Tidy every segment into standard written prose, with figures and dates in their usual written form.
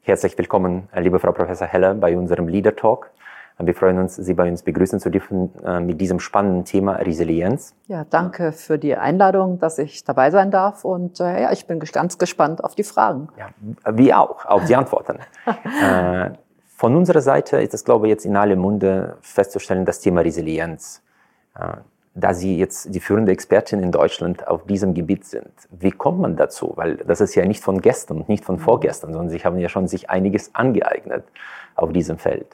Herzlich willkommen, liebe Frau Professor Heller, bei unserem Leader Talk. Wir freuen uns, Sie bei uns begrüßen zu dürfen mit diesem spannenden Thema Resilienz. Ja, danke für die Einladung, dass ich dabei sein darf. Und ich bin ganz gespannt auf die Fragen. Ja, wir auch, auf die Antworten. Von unserer Seite ist es, glaube ich, jetzt in aller Munde festzustellen, das Thema Resilienz. Da Sie jetzt die führende Expertin in Deutschland auf diesem Gebiet sind, wie kommt man dazu? Weil das ist ja nicht von gestern und nicht von vorgestern, sondern Sie haben ja schon sich einiges angeeignet auf diesem Feld.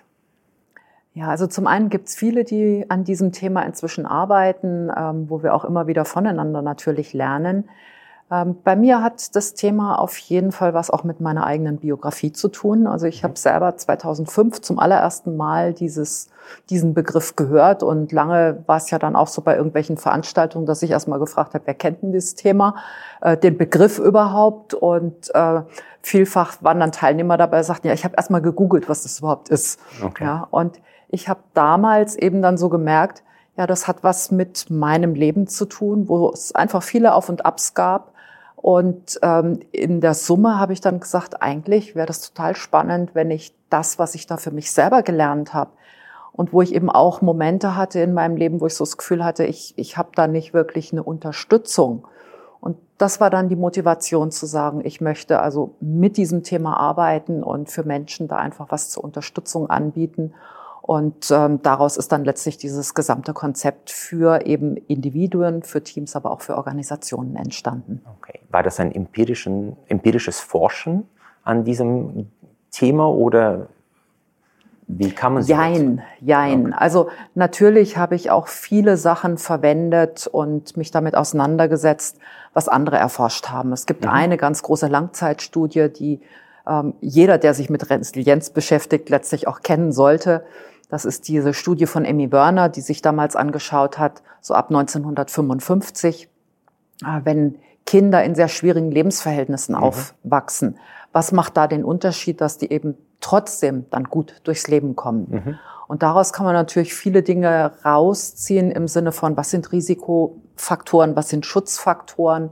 Ja, also zum einen gibt es viele, die an diesem Thema inzwischen arbeiten, wo wir auch immer wieder voneinander natürlich lernen. Bei mir hat das Thema auf jeden Fall was auch mit meiner eigenen Biografie zu tun. Also ich habe selber 2005 zum allerersten Mal diesen Begriff gehört und lange war es ja dann auch so bei irgendwelchen Veranstaltungen, dass ich erstmal gefragt habe, wer kennt denn dieses Thema, den Begriff überhaupt, und vielfach waren dann Teilnehmer dabei, die sagten, ja, ich habe erstmal gegoogelt, was das überhaupt ist. Okay. Ja, und ich habe damals eben dann so gemerkt, ja, das hat was mit meinem Leben zu tun, wo es einfach viele Auf und Abs gab. Und in der Summe habe ich dann gesagt, eigentlich wäre das total spannend, wenn ich das, was ich da für mich selber gelernt habe und wo ich eben auch Momente hatte in meinem Leben, wo ich so das Gefühl hatte, ich habe da nicht wirklich eine Unterstützung. Und das war dann die Motivation zu sagen, ich möchte also mit diesem Thema arbeiten und für Menschen da einfach was zur Unterstützung anbieten. Und daraus ist dann letztlich dieses gesamte Konzept für eben Individuen, für Teams, aber auch für Organisationen entstanden. Okay. War das ein empirisches Forschen an diesem Thema oder wie kann man Jein. Okay. Also natürlich habe ich auch viele Sachen verwendet und mich damit auseinandergesetzt, was andere erforscht haben. Es gibt eine ganz große Langzeitstudie, die jeder, der sich mit Resilienz beschäftigt, letztlich auch kennen sollte. Das ist diese Studie von Emmy Werner, die sich damals angeschaut hat, so ab 1955, wenn Kinder in sehr schwierigen Lebensverhältnissen aufwachsen. Was macht da den Unterschied, dass die eben trotzdem dann gut durchs Leben kommen? Und daraus kann man natürlich viele Dinge rausziehen im Sinne von, was sind Risikofaktoren, was sind Schutzfaktoren.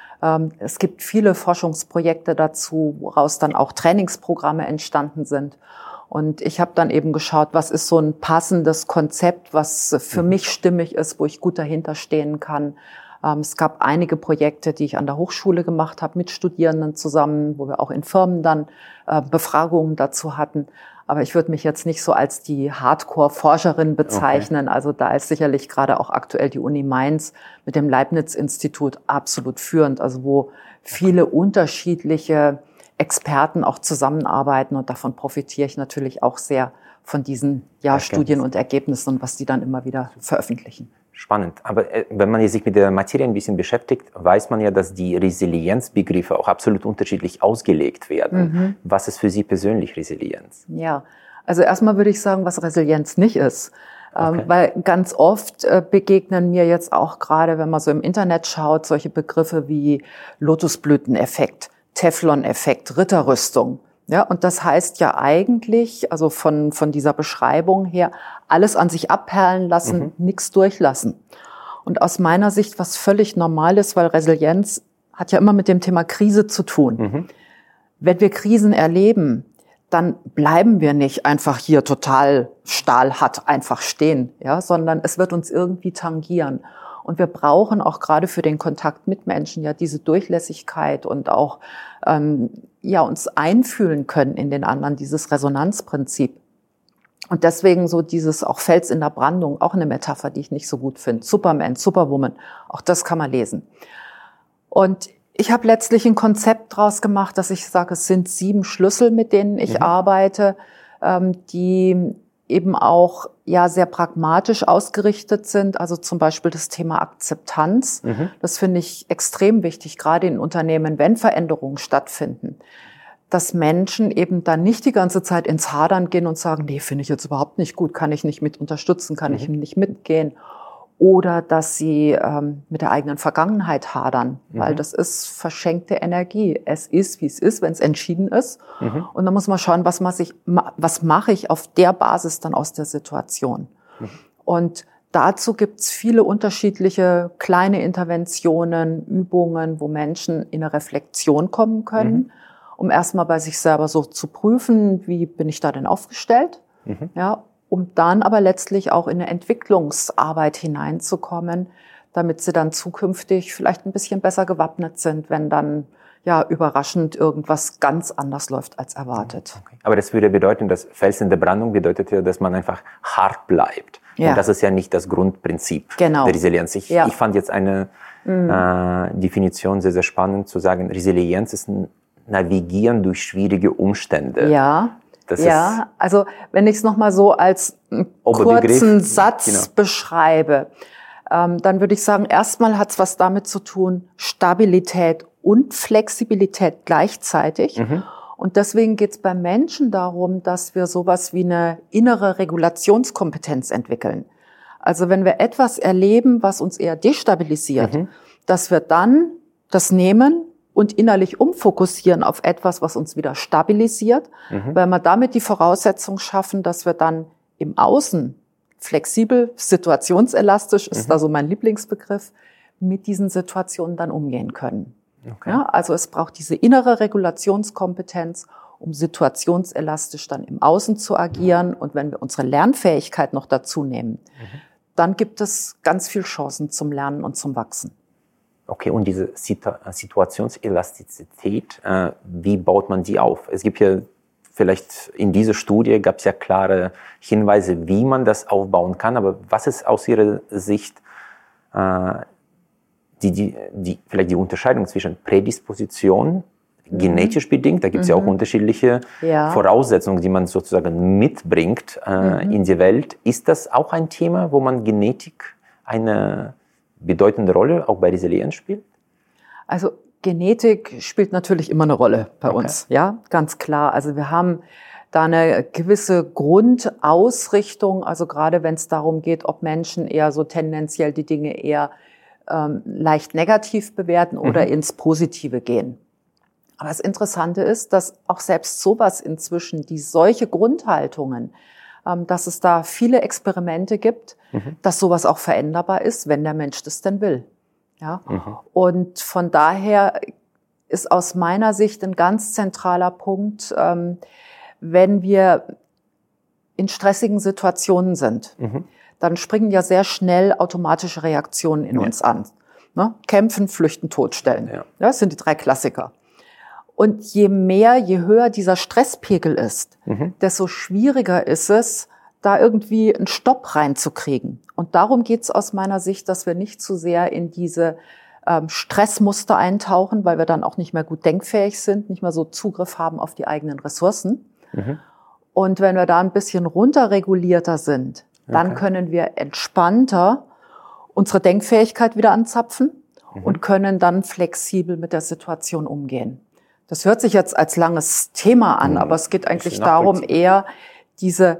Es gibt viele Forschungsprojekte dazu, woraus dann auch Trainingsprogramme entstanden sind. Und ich habe dann eben geschaut, was ist so ein passendes Konzept, was für mich stimmig ist, wo ich gut dahinter stehen kann. Es gab einige Projekte, die ich an der Hochschule gemacht habe, mit Studierenden zusammen, wo wir auch in Firmen dann Befragungen dazu hatten. Aber ich würde mich jetzt nicht so als die Hardcore-Forscherin bezeichnen. Okay. Also da ist sicherlich gerade auch aktuell die Uni Mainz mit dem Leibniz-Institut absolut führend, also wo viele unterschiedliche Experten auch zusammenarbeiten, und davon profitiere ich natürlich auch sehr von diesen Studien und Ergebnissen und was die dann immer wieder veröffentlichen. Spannend. Aber wenn man sich mit der Materie ein bisschen beschäftigt, weiß man ja, dass die Resilienzbegriffe auch absolut unterschiedlich ausgelegt werden. Was ist für Sie persönlich Resilienz? Ja, also erstmal würde ich sagen, was Resilienz nicht ist. Okay. Weil ganz oft begegnen mir jetzt auch gerade, wenn man so im Internet schaut, solche Begriffe wie Lotusblüteneffekt, Teflon-Effekt, Ritterrüstung. Ja, und das heißt ja eigentlich, also von dieser Beschreibung her, alles an sich abperlen lassen, nichts durchlassen. Und aus meiner Sicht was völlig normal ist, weil Resilienz hat ja immer mit dem Thema Krise zu tun. Wenn wir Krisen erleben, dann bleiben wir nicht einfach hier total stahlhart einfach stehen, ja, sondern es wird uns irgendwie tangieren. Und wir brauchen auch gerade für den Kontakt mit Menschen ja diese Durchlässigkeit und auch uns einfühlen können in den anderen, dieses Resonanzprinzip. Und deswegen so dieses auch Fels in der Brandung, auch eine Metapher, die ich nicht so gut finde. Superman, Superwoman, auch das kann man lesen. Und ich habe letztlich ein Konzept draus gemacht, dass ich sage, es sind 7 Schlüssel, mit denen ich arbeite, die eben auch sehr pragmatisch ausgerichtet sind. Also zum Beispiel das Thema Akzeptanz. Das finde ich extrem wichtig, gerade in Unternehmen, wenn Veränderungen stattfinden, dass Menschen eben dann nicht die ganze Zeit ins Hadern gehen und sagen, nee, finde ich jetzt überhaupt nicht gut, kann ich nicht mit unterstützen, kann ich nicht mitgehen. Oder dass sie mit der eigenen Vergangenheit hadern, weil das ist verschenkte Energie. Es ist, wie es ist, wenn es entschieden ist. Und dann muss man schauen, was mache ich auf der Basis dann aus der Situation. Und dazu gibt's viele unterschiedliche kleine Interventionen, Übungen, wo Menschen in eine Reflexion kommen können. um erstmal bei sich selber so zu prüfen, wie bin ich da denn aufgestellt, ja, um dann aber letztlich auch in eine Entwicklungsarbeit hineinzukommen, damit sie dann zukünftig vielleicht ein bisschen besser gewappnet sind, wenn dann ja überraschend irgendwas ganz anders läuft als erwartet. Okay. Aber das würde bedeuten, dass Fels in der Brandung bedeutet ja, dass man einfach hart bleibt. Ja. Und das ist ja nicht das Grundprinzip der Resilienz. Ich fand jetzt eine Definition sehr, sehr spannend, zu sagen, Resilienz ist ein Navigieren durch schwierige Umstände. Ja. Also wenn ich es nochmal so als kurzen Satz beschreibe, dann würde ich sagen, erstmal hat es was damit zu tun, Stabilität und Flexibilität gleichzeitig. Und deswegen geht es beim Menschen darum, dass wir sowas wie eine innere Regulationskompetenz entwickeln. Also wenn wir etwas erleben, was uns eher destabilisiert, dass wir dann das nehmen und innerlich umfokussieren auf etwas, was uns wieder stabilisiert, weil wir damit die Voraussetzung schaffen, dass wir dann im Außen flexibel, situationselastisch, ist da so mein Lieblingsbegriff, mit diesen Situationen dann umgehen können. Okay. Ja, also es braucht diese innere Regulationskompetenz, um situationselastisch dann im Außen zu agieren. Und wenn wir unsere Lernfähigkeit noch dazu nehmen, dann gibt es ganz viel Chancen zum Lernen und zum Wachsen. Okay, und diese Situationselastizität, wie baut man die auf? Es gibt ja vielleicht in dieser Studie gab es ja klare Hinweise, wie man das aufbauen kann. Aber was ist aus Ihrer Sicht vielleicht die Unterscheidung zwischen Prädisposition, genetisch bedingt, da gibt es ja auch unterschiedliche Voraussetzungen, die man sozusagen mitbringt in die Welt. Ist das auch ein Thema, wo man Genetik eine bedeutende Rolle auch bei Resilienz spielt? Also Genetik spielt natürlich immer eine Rolle bei uns, ja, ganz klar. Also wir haben da eine gewisse Grundausrichtung, also gerade wenn es darum geht, ob Menschen eher so tendenziell die Dinge eher leicht negativ bewerten oder ins Positive gehen. Aber das Interessante ist, dass auch selbst sowas inzwischen, solche Grundhaltungen, dass es da viele Experimente gibt, dass sowas auch veränderbar ist, wenn der Mensch das denn will. Ja? Und von daher ist aus meiner Sicht ein ganz zentraler Punkt, wenn wir in stressigen Situationen sind, dann springen ja sehr schnell automatische Reaktionen in uns an. Ne? Kämpfen, flüchten, totstellen. Ja, das sind die 3 Klassiker. Und je höher dieser Stresspegel ist, desto schwieriger ist es, da irgendwie einen Stopp reinzukriegen. Und darum geht es aus meiner Sicht, dass wir nicht zu sehr in diese Stressmuster eintauchen, weil wir dann auch nicht mehr gut denkfähig sind, nicht mehr so Zugriff haben auf die eigenen Ressourcen. Und wenn wir da ein bisschen runterregulierter sind, dann können wir entspannter unsere Denkfähigkeit wieder anzapfen und können dann flexibel mit der Situation umgehen. Das hört sich jetzt als langes Thema an, aber es geht eigentlich darum, eher diese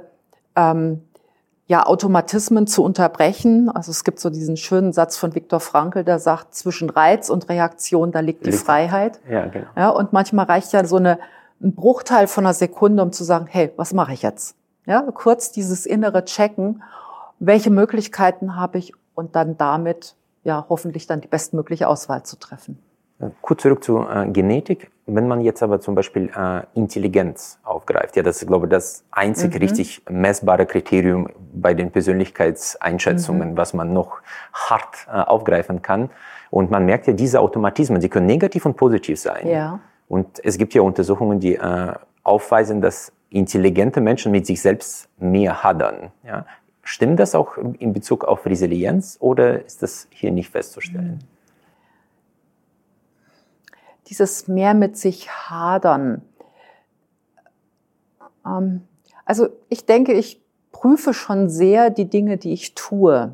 Automatismen zu unterbrechen. Also es gibt so diesen schönen Satz von Viktor Frankl, der sagt, zwischen Reiz und Reaktion, da liegt die Freiheit. Ja, genau. Ja, und manchmal reicht ja so ein Bruchteil von einer Sekunde, um zu sagen, hey, was mache ich jetzt? Ja, kurz dieses innere Checken, welche Möglichkeiten habe ich und dann damit hoffentlich dann die bestmögliche Auswahl zu treffen. Kurz zurück zu Genetik. Wenn man jetzt aber zum Beispiel Intelligenz aufgreift, das ist, glaube ich, das einzig richtig messbare Kriterium bei den Persönlichkeitseinschätzungen, was man noch hart aufgreifen kann. Und man merkt ja, diese Automatismen, die können negativ und positiv sein. Ja. Und es gibt ja Untersuchungen, die aufweisen, dass intelligente Menschen mit sich selbst mehr hadern. Ja? Stimmt das auch in Bezug auf Resilienz oder ist das hier nicht festzustellen? Dieses mehr mit sich hadern. Also ich denke, ich prüfe schon sehr die Dinge, die ich tue.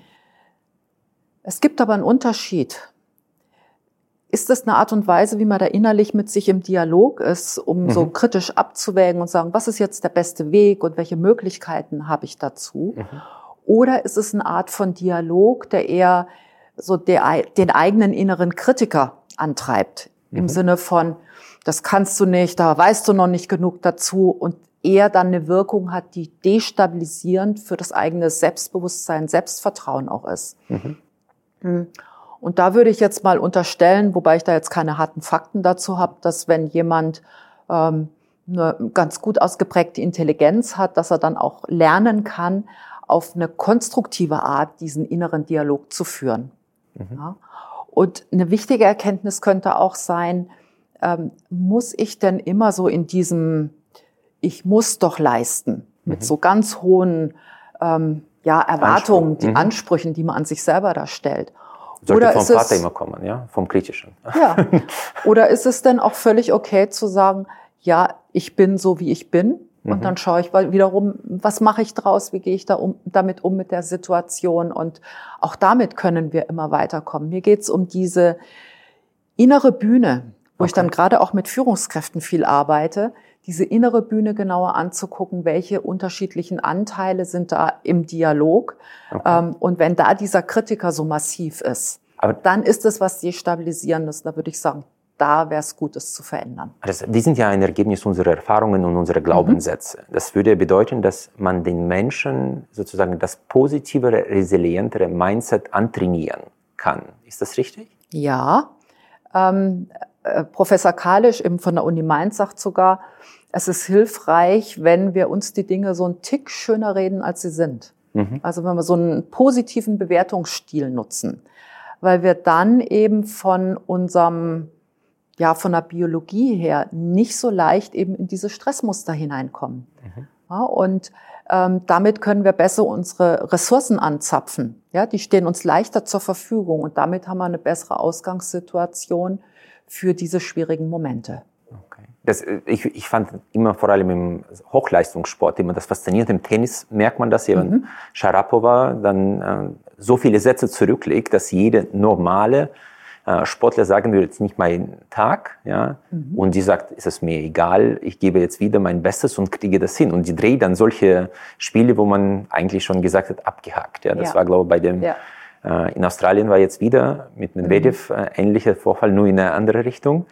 Es gibt aber einen Unterschied. Ist das eine Art und Weise, wie man da innerlich mit sich im Dialog ist, um so kritisch abzuwägen und sagen, was ist jetzt der beste Weg und welche Möglichkeiten habe ich dazu? Oder ist es eine Art von Dialog, der eher so den eigenen inneren Kritiker antreibt? Im Sinne von, das kannst du nicht, da weißt du noch nicht genug dazu und eher dann eine Wirkung hat, die destabilisierend für das eigene Selbstbewusstsein, Selbstvertrauen auch ist. Und da würde ich jetzt mal unterstellen, wobei ich da jetzt keine harten Fakten dazu habe, dass wenn jemand eine ganz gut ausgeprägte Intelligenz hat, dass er dann auch lernen kann, auf eine konstruktive Art diesen inneren Dialog zu führen. Ja. Und eine wichtige Erkenntnis könnte auch sein, muss ich denn immer so in diesem Ich muss doch leisten, mit so ganz hohen Erwartungen, die Ansprüchen, die man an sich selber da stellt. Sollte vom Vater immer kommen, ja, vom Kritischen. Ja. Oder ist es denn auch völlig okay zu sagen, ja, ich bin so, wie ich bin, und dann schaue ich wiederum, was mache ich draus, wie gehe ich damit um mit der Situation, und auch damit können wir immer weiterkommen. Mir geht's um diese innere Bühne, wo ich dann gerade auch mit Führungskräften viel arbeite, diese innere Bühne genauer anzugucken, welche unterschiedlichen Anteile sind da im Dialog. Und wenn da dieser Kritiker so massiv ist, dann ist es was Destabilisierendes. Da würde ich sagen, da wäre es gut, es zu verändern. Die sind ja ein Ergebnis unserer Erfahrungen und unserer Glaubenssätze. Das würde bedeuten, dass man den Menschen sozusagen das positivere, resilientere Mindset antrainieren kann. Ist das richtig? Ja. Professor Kalisch von der Uni Mainz sagt sogar, es ist hilfreich, wenn wir uns die Dinge so einen Tick schöner reden, als sie sind. Also wenn wir so einen positiven Bewertungsstil nutzen, weil wir dann eben von der Biologie her nicht so leicht eben in diese Stressmuster hineinkommen. Ja, und damit können wir besser unsere Ressourcen anzapfen. Ja, die stehen uns leichter zur Verfügung, und damit haben wir eine bessere Ausgangssituation für diese schwierigen Momente. Okay. Ich fand immer vor allem im Hochleistungssport immer das Faszinierende. Im Tennis merkt man das, wenn Sharapova dann so viele Sätze zurücklegt, dass jede normale Sportler sagen würde, jetzt nicht mein Tag, ja, und die sagt, ist es mir egal, ich gebe jetzt wieder mein Bestes und kriege das hin. Und die dreht dann solche Spiele, wo man eigentlich schon gesagt hat, abgehakt. Ja, das war, glaube ich, bei dem in Australien war jetzt wieder mit Medvedev ähnlicher Vorfall, nur in eine andere Richtung.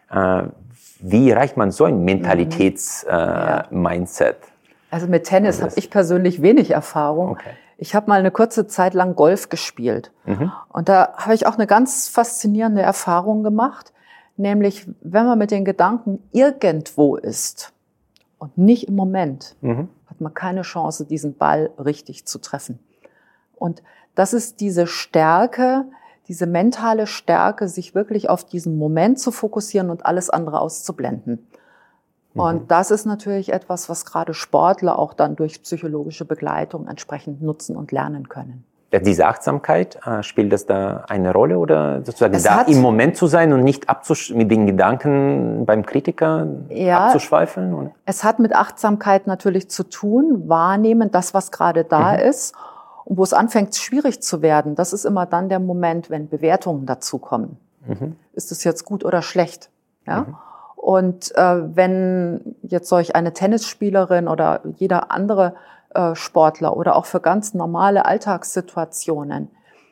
Wie erreicht man so ein Mentalitäts-Mindset? Also mit Tennis habe ich persönlich wenig Erfahrung. Okay. Ich habe mal eine kurze Zeit lang Golf gespielt. Und da habe ich auch eine ganz faszinierende Erfahrung gemacht. Nämlich, wenn man mit den Gedanken irgendwo ist und nicht im Moment, hat man keine Chance, diesen Ball richtig zu treffen. Und das ist diese Stärke, diese mentale Stärke, sich wirklich auf diesen Moment zu fokussieren und alles andere auszublenden. Und das ist natürlich etwas, was gerade Sportler auch dann durch psychologische Begleitung entsprechend nutzen und lernen können. Ja, diese Achtsamkeit, spielt das da eine Rolle, oder sozusagen da im Moment zu sein und nicht mit den Gedanken beim Kritiker abzuschweifeln? Oder? Es hat mit Achtsamkeit natürlich zu tun, wahrnehmen, das, was gerade da ist. Und wo es anfängt, schwierig zu werden, das ist immer dann der Moment, wenn Bewertungen dazukommen. Ist es jetzt gut oder schlecht? Ja? Und wenn jetzt solch eine Tennisspielerin oder jeder andere Sportler oder auch für ganz normale Alltagssituationen,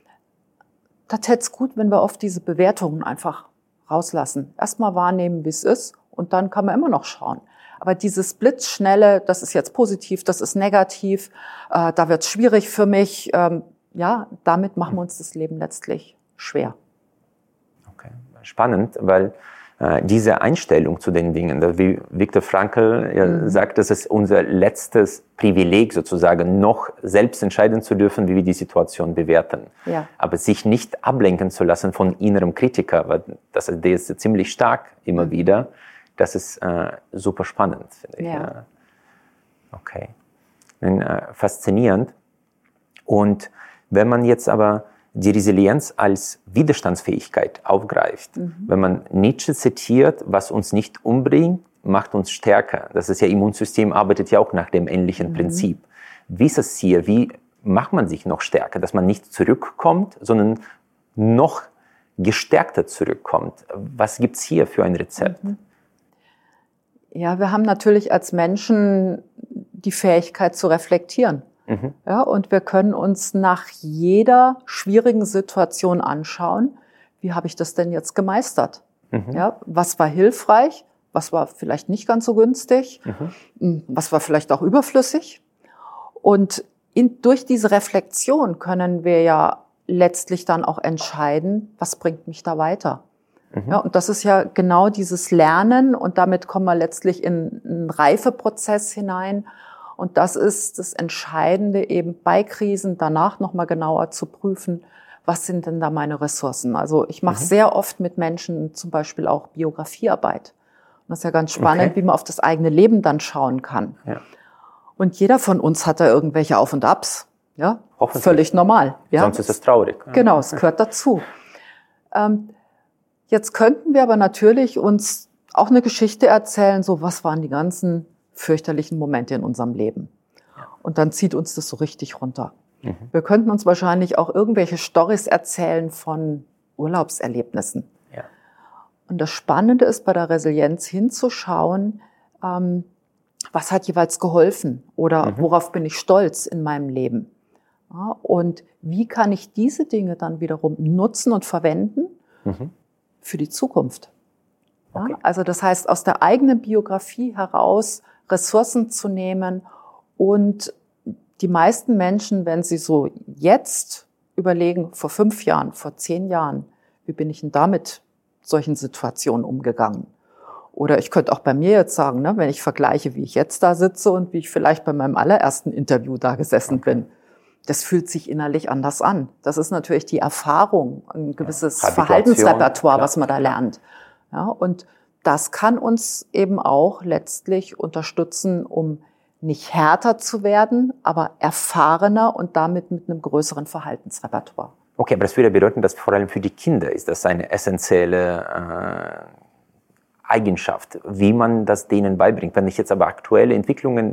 da täte es gut, wenn wir oft diese Bewertungen einfach rauslassen. Erstmal wahrnehmen, wie es ist, und dann kann man immer noch schauen. Aber dieses blitzschnelle, das ist jetzt positiv, das ist negativ, da wird es schwierig für mich, damit machen wir uns das Leben letztlich schwer. Okay, spannend, weil diese Einstellung zu den Dingen, wie Viktor Frankl sagt, das ist unser letztes Privileg sozusagen, noch selbst entscheiden zu dürfen, wie wir die Situation bewerten. Ja. Aber sich nicht ablenken zu lassen von innerem Kritiker, weil der ist ziemlich stark immer wieder. Das ist super spannend, finde ich. Ja. Okay. Faszinierend. Und wenn man jetzt aber die Resilienz als Widerstandsfähigkeit aufgreift, wenn man Nietzsche zitiert, was uns nicht umbringt, macht uns stärker. Das ist ja, Immunsystem arbeitet ja auch nach dem ähnlichen Prinzip. Wie ist es hier? Wie macht man sich noch stärker, dass man nicht zurückkommt, sondern noch gestärkter zurückkommt? Was gibt's hier für ein Rezept? Ja, wir haben natürlich als Menschen die Fähigkeit zu reflektieren. Ja, und wir können uns nach jeder schwierigen Situation anschauen, wie habe ich das denn jetzt gemeistert? Ja, was war hilfreich? Was war vielleicht nicht ganz so günstig? Was war vielleicht auch überflüssig? Und durch diese Reflexion können wir ja letztlich dann auch entscheiden, was bringt mich da weiter. Ja, und das ist ja genau dieses Lernen und damit kommen wir letztlich in einen Reifeprozess hinein. Und das ist das Entscheidende eben bei Krisen, danach nochmal genauer zu prüfen, was sind denn da meine Ressourcen? Also ich mache sehr oft mit Menschen zum Beispiel auch Biografiearbeit. Und das ist ja ganz spannend, wie man auf das eigene Leben dann schauen kann. Ja. Und jeder von uns hat da irgendwelche Auf und Abs. Ja, völlig normal. Ja? Sonst ist es traurig. Genau, es gehört dazu. Jetzt könnten wir aber natürlich uns auch eine Geschichte erzählen, so was waren die ganzen fürchterlichen Momente in unserem Leben. Und dann zieht uns das so richtig runter. Wir könnten uns wahrscheinlich auch irgendwelche Storys erzählen von Urlaubserlebnissen. Ja. Und das Spannende ist, bei der Resilienz hinzuschauen, was hat jeweils geholfen oder worauf bin ich stolz in meinem Leben. Ja, und wie kann ich diese Dinge dann wiederum nutzen und verwenden für die Zukunft. Ja, also das heißt, aus der eigenen Biografie heraus Ressourcen zu nehmen und die meisten Menschen, wenn sie so jetzt überlegen, vor 5 Jahren, vor 10 Jahren, wie bin ich denn da mit solchen Situationen umgegangen? Oder ich könnte auch bei mir jetzt sagen, ne, wenn ich vergleiche, wie ich jetzt da sitze und wie ich vielleicht bei meinem allerersten Interview da gesessen bin, das fühlt sich innerlich anders an. Das ist natürlich die Erfahrung, ein gewisses Verhaltensrepertoire, was man da lernt. Ja, und das kann uns eben auch letztlich unterstützen, um nicht härter zu werden, aber erfahrener und damit mit einem größeren Verhaltensrepertoire. Okay, aber das würde bedeuten, dass vor allem für die Kinder ist das eine essentielle Eigenschaft, wie man das denen beibringt. Wenn ich jetzt aber aktuelle Entwicklungen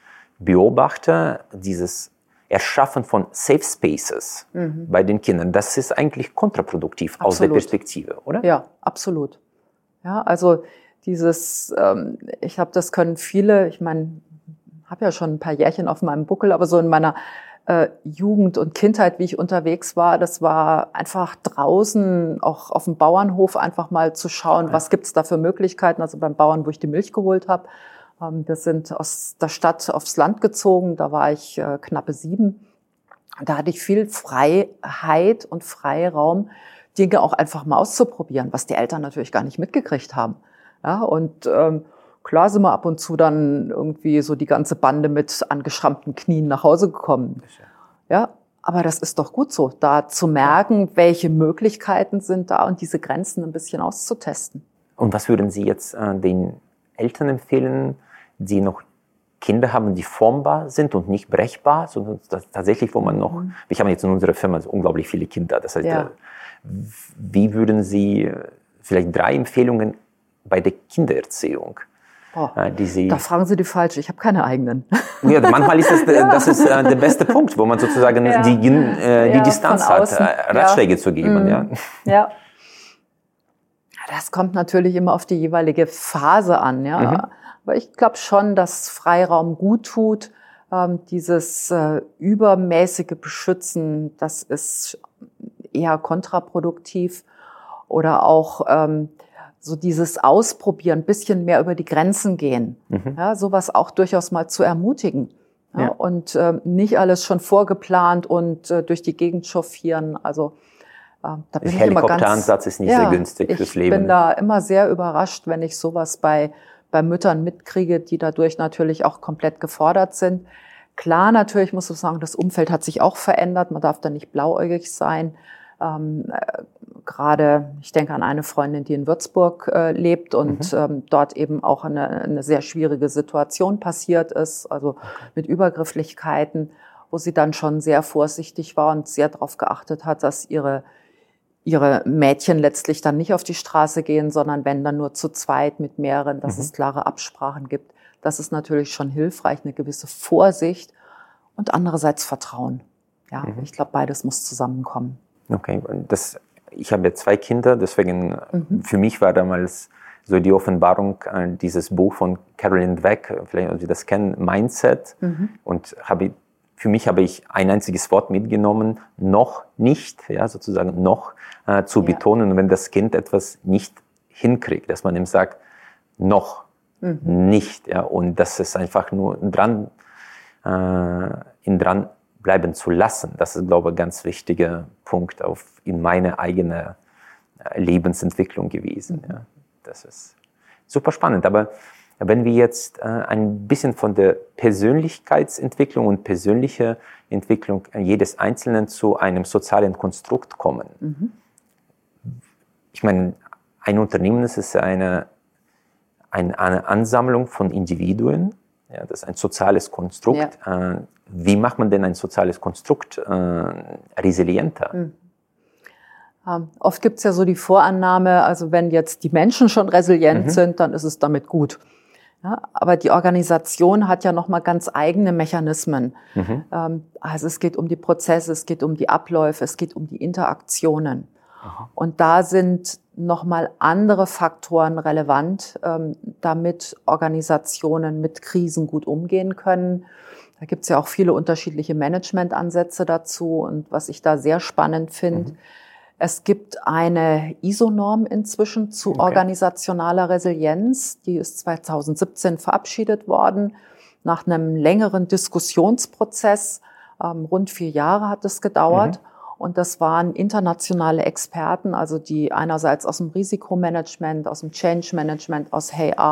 beobachte, dieses Erschaffen von Safe Spaces bei den Kindern, das ist eigentlich kontraproduktiv aus der Perspektive, oder? Ja, absolut. Ja, also dieses, ich glaube, das können viele, ich meine, habe ja schon ein paar Jährchen auf meinem Buckel, aber so in meiner Jugend und Kindheit, wie ich unterwegs war, das war einfach draußen, auch auf dem Bauernhof einfach mal zu schauen, was gibt's da für Möglichkeiten. Also beim Bauern, wo ich die Milch geholt habe. Wir sind aus der Stadt aufs Land gezogen, da war ich knappe 7. Da hatte ich viel Freiheit und Freiraum, Dinge auch einfach mal auszuprobieren, was die Eltern natürlich gar nicht mitgekriegt haben. Ja, und klar sind wir ab und zu dann irgendwie so die ganze Bande mit angeschrammten Knien nach Hause gekommen. Ja, aber das ist doch gut so, da zu merken, welche Möglichkeiten sind da und diese Grenzen ein bisschen auszutesten. Und was würden Sie jetzt den Eltern empfehlen, die noch Kinder haben, die formbar sind und nicht brechbar, sondern tatsächlich, wo man noch, wir haben jetzt in unserer Firma unglaublich viele Kinder, das heißt, wie würden Sie vielleicht 3 Empfehlungen bei der Kindererziehung, die Sie... Da fragen Sie die falsche, ich habe keine eigenen. Ja, manchmal ist das ist der beste Punkt, wo man sozusagen die Distanz hat, Ratschläge zu geben. Ja. Das kommt natürlich immer auf die jeweilige Phase an, ja. Aber ich glaube schon, dass Freiraum gut tut. Dieses übermäßige Beschützen, das ist eher kontraproduktiv. Oder auch so dieses Ausprobieren, ein bisschen mehr über die Grenzen gehen. Ja, sowas auch durchaus mal zu ermutigen. Ja. Und nicht alles schon vorgeplant und durch die Gegend chauffieren. Also da bin ich immer ganz... Helikopteransatz ist nicht sehr günstig fürs Leben. Ich bin da immer sehr überrascht, wenn ich sowas bei Müttern mitkriege, die dadurch natürlich auch komplett gefordert sind. Klar, natürlich muss ich sagen, das Umfeld hat sich auch verändert. Man darf da nicht blauäugig sein. Gerade, ich denke an eine Freundin, die in Würzburg lebt und dort eben auch eine sehr schwierige Situation passiert ist, also mit Übergrifflichkeiten, wo sie dann schon sehr vorsichtig war und sehr darauf geachtet hat, dass ihre Mädchen letztlich dann nicht auf die Straße gehen, sondern wenn dann nur zu zweit mit mehreren, dass es klare Absprachen gibt. Das ist natürlich schon hilfreich, eine gewisse Vorsicht und andererseits Vertrauen. Ja, ich glaube, beides muss zusammenkommen. Okay, ich habe ja 2 Kinder, deswegen für mich war damals so die Offenbarung dieses Buch von Carolyn Dweck, vielleicht ob Sie das kennen, Mindset. Und für mich habe ich ein einziges Wort mitgenommen, noch nicht, ja, sozusagen noch zu betonen. Und wenn das Kind etwas nicht hinkriegt, dass man ihm sagt, noch nicht, ja, und das ist einfach nur dranbleiben bleiben zu lassen. Das ist, glaube ich, ein ganz wichtiger Punkt in meine eigene Lebensentwicklung gewesen. Ja. Das ist super spannend. Aber wenn wir jetzt ein bisschen von der Persönlichkeitsentwicklung und persönliche Entwicklung jedes Einzelnen zu einem sozialen Konstrukt kommen. Ich meine, ein Unternehmen ist eine Ansammlung von Individuen. Ja, das ist ein soziales Konstrukt. Ja. Wie macht man denn ein soziales Konstrukt resilienter? Oft gibt es ja so die Vorannahme, also wenn jetzt die Menschen schon resilient sind, dann ist es damit gut. Ja, aber die Organisation hat ja nochmal ganz eigene Mechanismen. Also es geht um die Prozesse, es geht um die Abläufe, es geht um die Interaktionen. Und da sind nochmal andere Faktoren relevant, damit Organisationen mit Krisen gut umgehen können. Da gibt es ja auch viele unterschiedliche Managementansätze dazu. Und was ich da sehr spannend finde, es gibt eine ISO-Norm inzwischen zu organisationaler Resilienz. Die ist 2017 verabschiedet worden, nach einem längeren Diskussionsprozess. Rund 4 Jahre hat es gedauert. Und das waren internationale Experten, also die einerseits aus dem Risikomanagement, aus dem Change Management, aus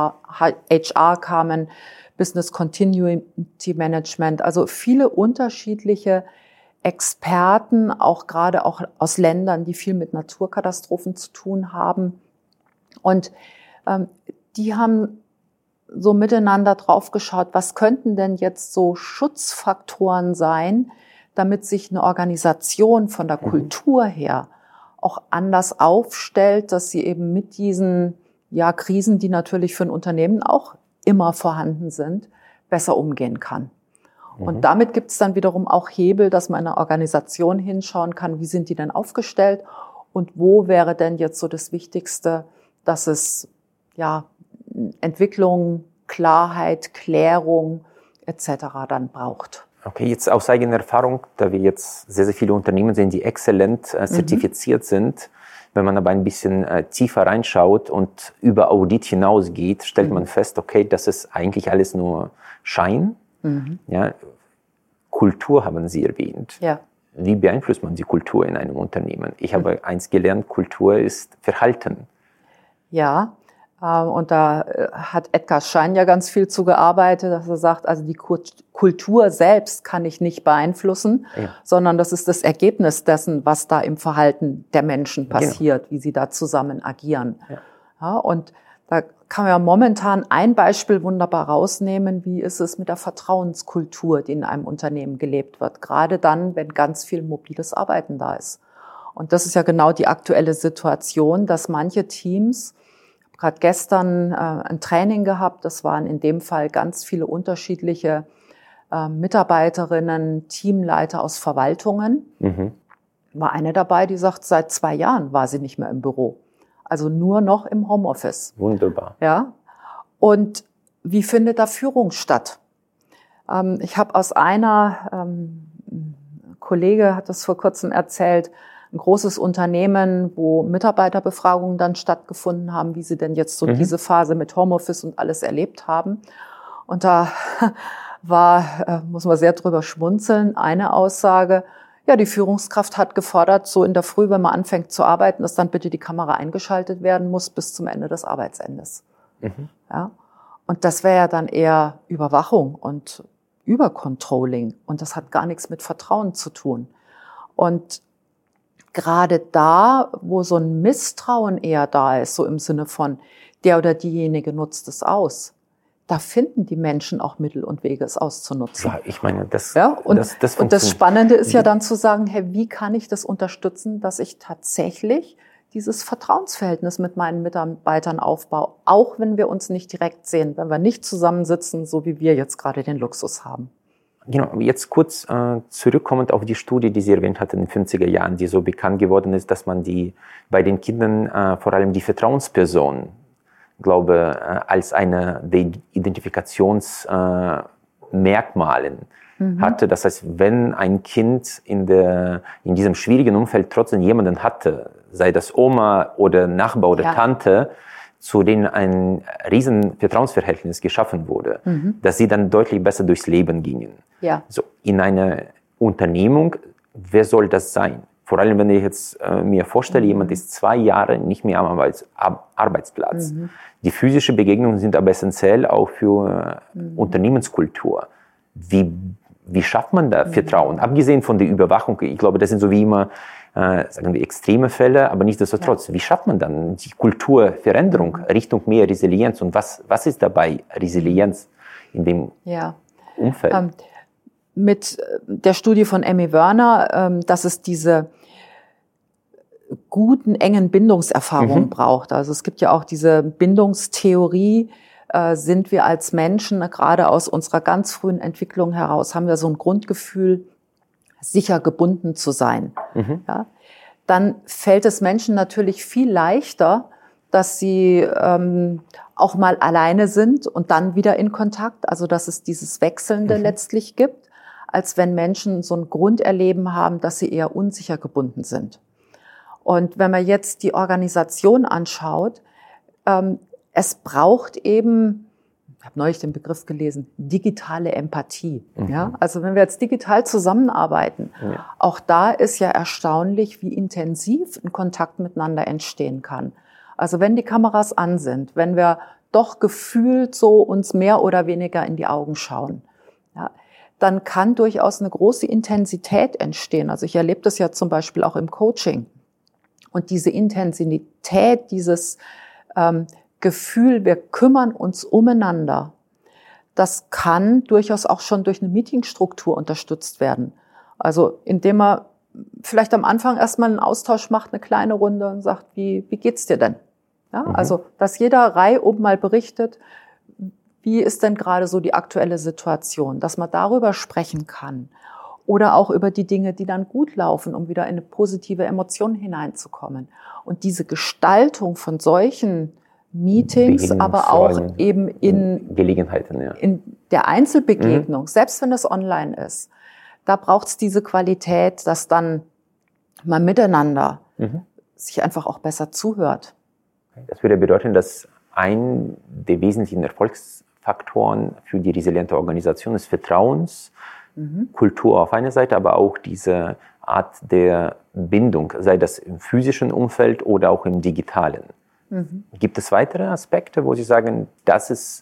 HR kamen, Business Continuity Management, also viele unterschiedliche Experten, auch gerade auch aus Ländern, die viel mit Naturkatastrophen zu tun haben. Und die haben so miteinander drauf geschaut, was könnten denn jetzt so Schutzfaktoren sein, damit sich eine Organisation von der Kultur her auch anders aufstellt, dass sie eben mit diesen Krisen, die natürlich für ein Unternehmen auch immer vorhanden sind, besser umgehen kann. Und damit gibt es dann wiederum auch Hebel, dass man in einer Organisation hinschauen kann, wie sind die denn aufgestellt und wo wäre denn jetzt so das Wichtigste, dass es Entwicklung, Klarheit, Klärung etc. dann braucht. Okay, jetzt aus eigener Erfahrung, da wir jetzt sehr, sehr viele Unternehmen sehen, die exzellent zertifiziert sind. Wenn man aber ein bisschen tiefer reinschaut und über Audit hinausgeht, stellt man fest, okay, das ist eigentlich alles nur Schein. Ja, Kultur haben Sie erwähnt. Ja. Wie beeinflusst man die Kultur in einem Unternehmen? Ich habe eins gelernt, Kultur ist Verhalten. Ja, und da hat Edgar Schein ja ganz viel zu gearbeitet, dass er sagt, also die Kultur selbst kann ich nicht beeinflussen, sondern das ist das Ergebnis dessen, was da im Verhalten der Menschen passiert, wie sie da zusammen agieren. Ja, und da kann man ja momentan ein Beispiel wunderbar rausnehmen, wie ist es mit der Vertrauenskultur, die in einem Unternehmen gelebt wird, gerade dann, wenn ganz viel mobiles Arbeiten da ist. Und das ist ja genau die aktuelle Situation, dass manche Teams, ich habe gerade gestern ein Training gehabt, das waren in dem Fall ganz viele unterschiedliche Mitarbeiterinnen, Teamleiter aus Verwaltungen. War eine dabei, die sagt, seit 2 Jahren war sie nicht mehr im Büro. Also nur noch im Homeoffice. Wunderbar. Ja. Und wie findet da Führung statt? Ich habe aus einer Kollege hat das vor kurzem erzählt, ein großes Unternehmen, wo Mitarbeiterbefragungen dann stattgefunden haben, wie sie denn jetzt so diese Phase mit Homeoffice und alles erlebt haben. Und da muss man sehr drüber schmunzeln, eine Aussage, ja, die Führungskraft hat gefordert, so in der Früh, wenn man anfängt zu arbeiten, dass dann bitte die Kamera eingeschaltet werden muss bis zum Ende des Arbeitsendes. Ja? Und das wäre ja dann eher Überwachung und Übercontrolling. Und das hat gar nichts mit Vertrauen zu tun. Und gerade da, wo so ein Misstrauen eher da ist, so im Sinne von, der oder diejenige nutzt es aus, da finden die Menschen auch Mittel und Wege, es auszunutzen. Ja, ich meine, das Spannende ist ja dann zu sagen, hey, wie kann ich das unterstützen, dass ich tatsächlich dieses Vertrauensverhältnis mit meinen Mitarbeitern aufbaue, auch wenn wir uns nicht direkt sehen, wenn wir nicht zusammensitzen, so wie wir jetzt gerade den Luxus haben. Genau, jetzt kurz zurückkommend auf die Studie, die Sie erwähnt hatten in den 50er Jahren, die so bekannt geworden ist, dass man bei den Kindern vor allem die Vertrauensperson, glaube als eine der Identifikationsmerkmalen hatte. Das heißt, wenn ein Kind in diesem schwierigen Umfeld trotzdem jemanden hatte, sei das Oma oder Nachbar oder Tante, zu denen ein riesen Vertrauensverhältnis geschaffen wurde, dass sie dann deutlich besser durchs Leben gingen. Ja. So in einer Unternehmung, wer soll das sein? Vor allem, wenn ich jetzt mir vorstelle, jemand ist 2 Jahre nicht mehr am Arbeitsplatz. Die physischen Begegnungen sind aber essentiell auch für Unternehmenskultur. Wie schafft man da Vertrauen? Abgesehen von der Überwachung, ich glaube, das sind so wie immer, sagen wir, extreme Fälle, aber nichtsdestotrotz, wie schafft man dann die Kulturveränderung Richtung mehr Resilienz? Und was ist dabei Resilienz in dem Umfeld? Mit der Studie von Emmy Werner, dass es diese guten, engen Bindungserfahrungen braucht. Also es gibt ja auch diese Bindungstheorie, sind wir als Menschen, gerade aus unserer ganz frühen Entwicklung heraus, haben wir so ein Grundgefühl, sicher gebunden zu sein. Ja? Dann fällt es Menschen natürlich viel leichter, dass sie auch mal alleine sind und dann wieder in Kontakt, also dass es dieses Wechselnde letztlich gibt, als wenn Menschen so ein Grunderleben haben, dass sie eher unsicher gebunden sind. Und wenn man jetzt die Organisation anschaut, es braucht eben, ich habe neulich den Begriff gelesen, digitale Empathie. Ja? Also wenn wir jetzt digital zusammenarbeiten, auch da ist ja erstaunlich, wie intensiv ein Kontakt miteinander entstehen kann. Also wenn die Kameras an sind, wenn wir doch gefühlt so uns mehr oder weniger in die Augen schauen, ja, dann kann durchaus eine große Intensität entstehen. Also ich erlebe das ja zum Beispiel auch im Coaching. Und diese Intensität, dieses Gefühl, wir kümmern uns umeinander, das kann durchaus auch schon durch eine Meetingstruktur unterstützt werden. Also indem man vielleicht am Anfang erstmal einen Austausch macht, eine kleine Runde und sagt, wie geht's dir denn? Ja, also dass jeder reihum mal berichtet, wie ist denn gerade so die aktuelle Situation, dass man darüber sprechen kann oder auch über die Dinge, die dann gut laufen, um wieder in eine positive Emotion hineinzukommen. Und diese Gestaltung von solchen Meetings, aber auch eben in Gelegenheiten, in der Einzelbegegnung, selbst wenn das online ist, da braucht es diese Qualität, dass dann man miteinander sich einfach auch besser zuhört. Das würde bedeuten, dass ein der wesentlichen Erfolgsfaktoren für die resiliente Organisation ist Vertrauenskultur auf einer Seite, aber auch diese Art der Bindung, sei das im physischen Umfeld oder auch im digitalen. Gibt es weitere Aspekte, wo Sie sagen, das ist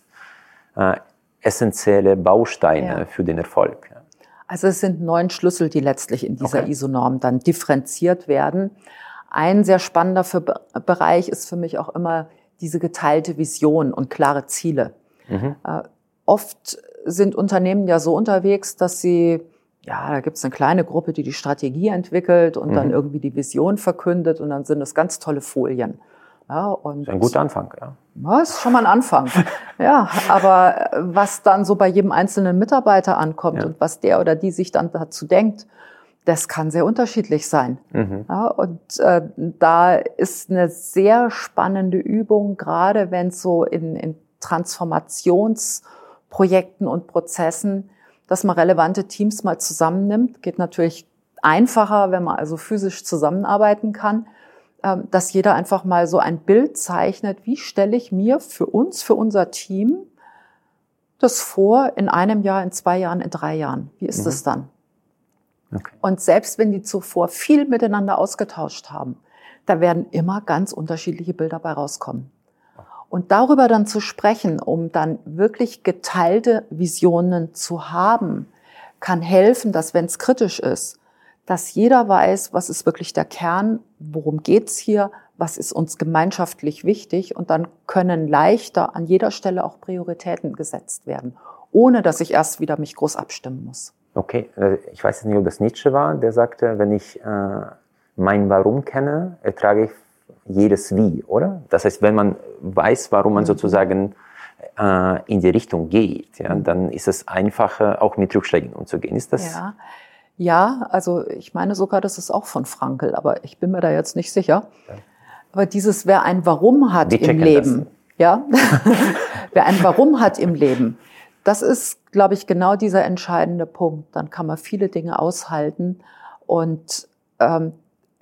essentielle Bausteine für den Erfolg? Also es sind 9 Schlüssel, die letztlich in dieser ISO-Norm dann differenziert werden. Ein sehr spannender Bereich ist für mich auch immer diese geteilte Vision und klare Ziele. Oft sind Unternehmen ja so unterwegs, dass sie, da gibt es eine kleine Gruppe, die Strategie entwickelt und dann irgendwie die Vision verkündet und dann sind es ganz tolle Folien. Ja, und das ist ein guter Anfang, Das ist schon mal ein Anfang. Ja, aber was dann so bei jedem einzelnen Mitarbeiter ankommt und was der oder die sich dann dazu denkt, das kann sehr unterschiedlich sein. Ja, und da ist eine sehr spannende Übung, gerade wenn es so in Transformationsprojekten und Prozessen, dass man relevante Teams mal zusammennimmt. Geht natürlich einfacher, wenn man also physisch zusammenarbeiten kann, dass jeder einfach mal so ein Bild zeichnet, wie stelle ich mir für uns, für unser Team das vor in einem Jahr, in 2 Jahren, in 3 Jahren. Wie ist das dann? Okay. Und selbst wenn die zuvor viel miteinander ausgetauscht haben, da werden immer ganz unterschiedliche Bilder bei rauskommen. Und darüber dann zu sprechen, um dann wirklich geteilte Visionen zu haben, kann helfen, dass, wenn es kritisch ist, dass jeder weiß, was ist wirklich der Kern, worum geht's hier, was ist uns gemeinschaftlich wichtig, und dann können leichter an jeder Stelle auch Prioritäten gesetzt werden, ohne dass ich erst wieder mich groß abstimmen muss. Okay, ich weiß nicht, ob das Nietzsche war, der sagte, wenn ich mein Warum kenne, ertrage ich jedes Wie, oder? Das heißt, wenn man weiß, warum man sozusagen in die Richtung geht, dann ist es einfacher, auch mit Rückschlägen umzugehen. Ist das? Ja, also ich meine sogar, das ist auch von Frankl, aber ich bin mir da jetzt nicht sicher. Ja. Aber dieses, wer ein Warum hat im Leben, wer ein Warum hat im Leben, das ist, glaube ich, genau dieser entscheidende Punkt. Dann kann man viele Dinge aushalten. Und wenn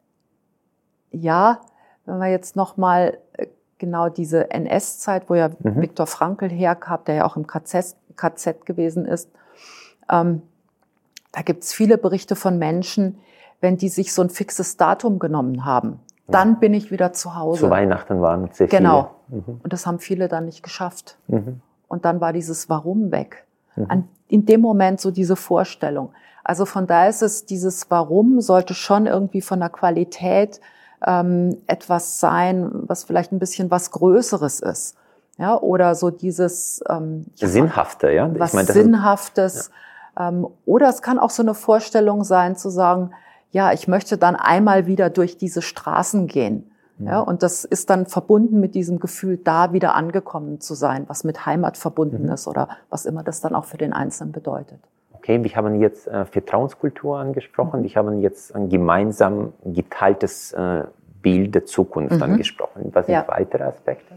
wir jetzt nochmal genau diese NS-Zeit, wo ja Viktor Frankl herkam, der ja auch im KZ gewesen ist, Da gibt's viele Berichte von Menschen, wenn die sich so ein fixes Datum genommen haben. Dann bin ich wieder zu Hause. Zu Weihnachten waren sehr viele. Genau. Und das haben viele dann nicht geschafft. Und dann war dieses Warum weg. In dem Moment so diese Vorstellung. Also von daher ist es, dieses Warum sollte schon irgendwie von der Qualität etwas sein, was vielleicht ein bisschen was Größeres ist. Ja, oder so dieses Sinnhafte, ja. Was Sinnhaftes. Ja. Oder es kann auch so eine Vorstellung sein, zu sagen, ja, ich möchte dann einmal wieder durch diese Straßen gehen. Ja, und das ist dann verbunden mit diesem Gefühl, da wieder angekommen zu sein, was mit Heimat verbunden ist oder was immer das dann auch für den Einzelnen bedeutet. Okay, wir haben jetzt Vertrauenskultur angesprochen, wir haben jetzt ein gemeinsam geteiltes Bild der Zukunft angesprochen. Was sind weitere Aspekte?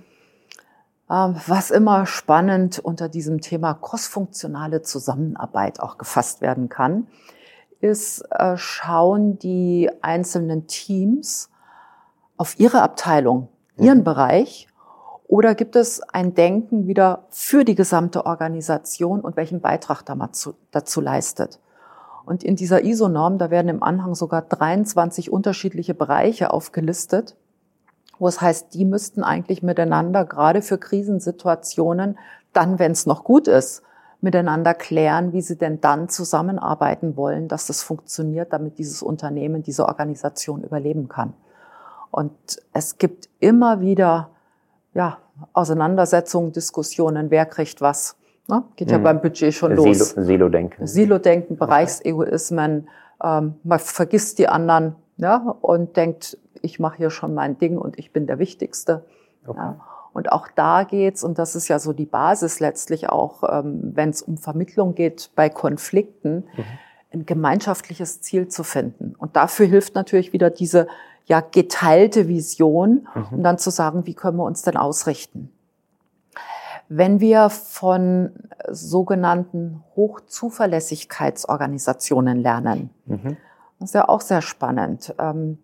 Was immer spannend unter diesem Thema crossfunktionale Zusammenarbeit auch gefasst werden kann, ist, schauen die einzelnen Teams auf ihre Abteilung, ihren Bereich, oder gibt es ein Denken wieder für die gesamte Organisation und welchen Beitrag dazu leistet? Und in dieser ISO-Norm, da werden im Anhang sogar 23 unterschiedliche Bereiche aufgelistet, wo es heißt, die müssten eigentlich miteinander, gerade für Krisensituationen, dann, wenn es noch gut ist, miteinander klären, wie sie denn dann zusammenarbeiten wollen, dass das funktioniert, damit dieses Unternehmen, diese Organisation überleben kann. Und es gibt immer wieder Auseinandersetzungen, Diskussionen, wer kriegt was. Ne? Geht ja beim Budget schon los. Silo-Denken. Silo-Denken, Bereichsegoismen. Man vergisst die anderen, ja, und denkt, ich mache hier schon mein Ding und ich bin der Wichtigste. Okay. Ja. Und auch da geht's, und das ist ja so die Basis letztlich auch, wenn es um Vermittlung geht bei Konflikten, ein gemeinschaftliches Ziel zu finden. Und dafür hilft natürlich wieder diese geteilte Vision, um dann zu sagen, wie können wir uns denn ausrichten? Wenn wir von sogenannten Hochzuverlässigkeitsorganisationen lernen, das ist ja auch sehr spannend.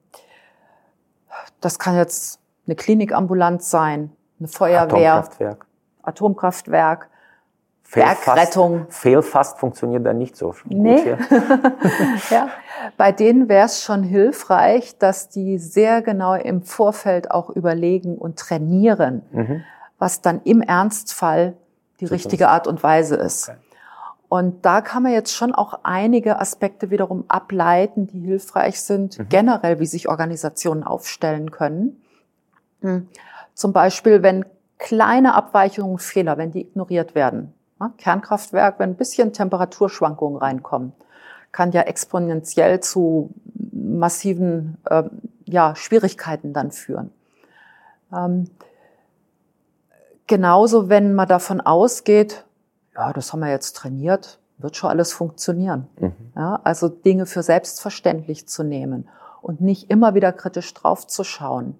Das kann jetzt eine Klinikambulanz sein, eine Feuerwehr, Atomkraftwerk, Bergrettung. Failfast funktioniert dann nicht so gut. Nee. Ja, bei denen wäre es schon hilfreich, dass die sehr genau im Vorfeld auch überlegen und trainieren, was dann im Ernstfall die richtige Art und Weise ist. Okay. Und da kann man jetzt schon auch einige Aspekte wiederum ableiten, die hilfreich sind, generell, wie sich Organisationen aufstellen können. Zum Beispiel, wenn kleine Abweichungen, Fehler, wenn die ignoriert werden. Kernkraftwerk, wenn ein bisschen Temperaturschwankungen reinkommen, kann ja exponentiell zu massiven Schwierigkeiten dann führen. Genauso, wenn man davon ausgeht, ja, das haben wir jetzt trainiert, wird schon alles funktionieren. Ja, also Dinge für selbstverständlich zu nehmen und nicht immer wieder kritisch draufzuschauen.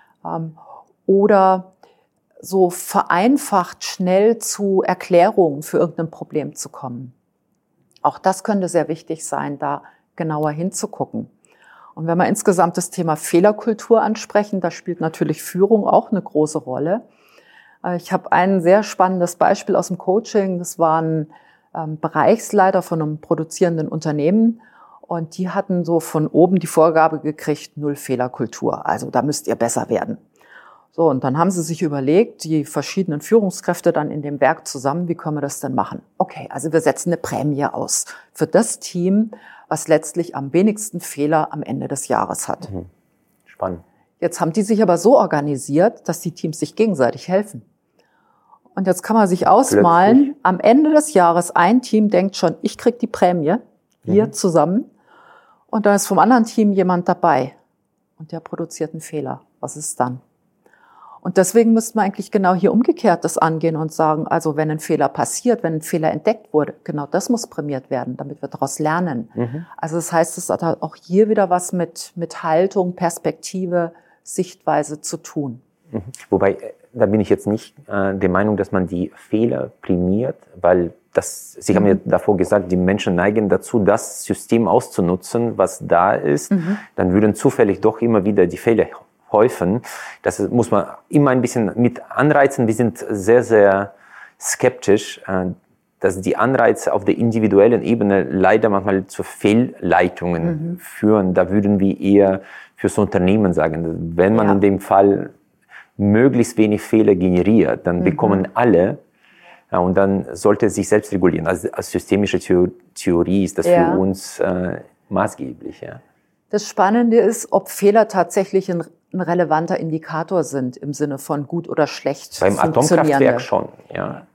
Oder so vereinfacht schnell zu Erklärungen für irgendein Problem zu kommen. Auch das könnte sehr wichtig sein, da genauer hinzugucken. Und wenn wir insgesamt das Thema Fehlerkultur ansprechen, da spielt natürlich Führung auch eine große Rolle. Ich habe ein sehr spannendes Beispiel aus dem Coaching. Das war ein Bereichsleiter von einem produzierenden Unternehmen. Und die hatten so von oben die Vorgabe gekriegt, 0 Fehlerkultur. Also da müsst ihr besser werden. So, und dann haben sie sich überlegt, die verschiedenen Führungskräfte dann in dem Werk zusammen, wie können wir das denn machen? Okay, also wir setzen eine Prämie aus für das Team, was letztlich am wenigsten Fehler am Ende des Jahres hat. Spannend. Jetzt haben die sich aber so organisiert, dass die Teams sich gegenseitig helfen. Und jetzt kann man sich ausmalen, plötzlich, am Ende des Jahres ein Team denkt schon, ich krieg die Prämie, wir zusammen. Und dann ist vom anderen Team jemand dabei und der produziert einen Fehler. Was ist dann? Und deswegen müsste man eigentlich genau hier umgekehrt das angehen und sagen, also wenn ein Fehler passiert, wenn ein Fehler entdeckt wurde, genau das muss prämiert werden, damit wir daraus lernen. Also das heißt, es hat auch hier wieder was mit Haltung, Perspektive, Sichtweise zu tun. Wobei, da bin ich jetzt nicht der Meinung, dass man die Fehler prämiert, weil Sie haben ja davor gesagt, die Menschen neigen dazu, das System auszunutzen, was da ist. Dann würden zufällig doch immer wieder die Fehler häufen. Das muss man immer ein bisschen mit anreizen. Wir sind sehr, sehr skeptisch, dass die Anreize auf der individuellen Ebene leider manchmal zu Fehlleitungen führen. Da würden wir eher fürs Unternehmen sagen, wenn man in dem Fall möglichst wenig Fehler generiert, dann bekommen alle, und dann sollte es sich selbst regulieren. Also als systemische Theorie ist das für uns maßgeblich. Ja. Das Spannende ist, ob Fehler tatsächlich ein relevanter Indikator sind im Sinne von gut oder schlecht. Beim Atomkraftwerk schon, ja.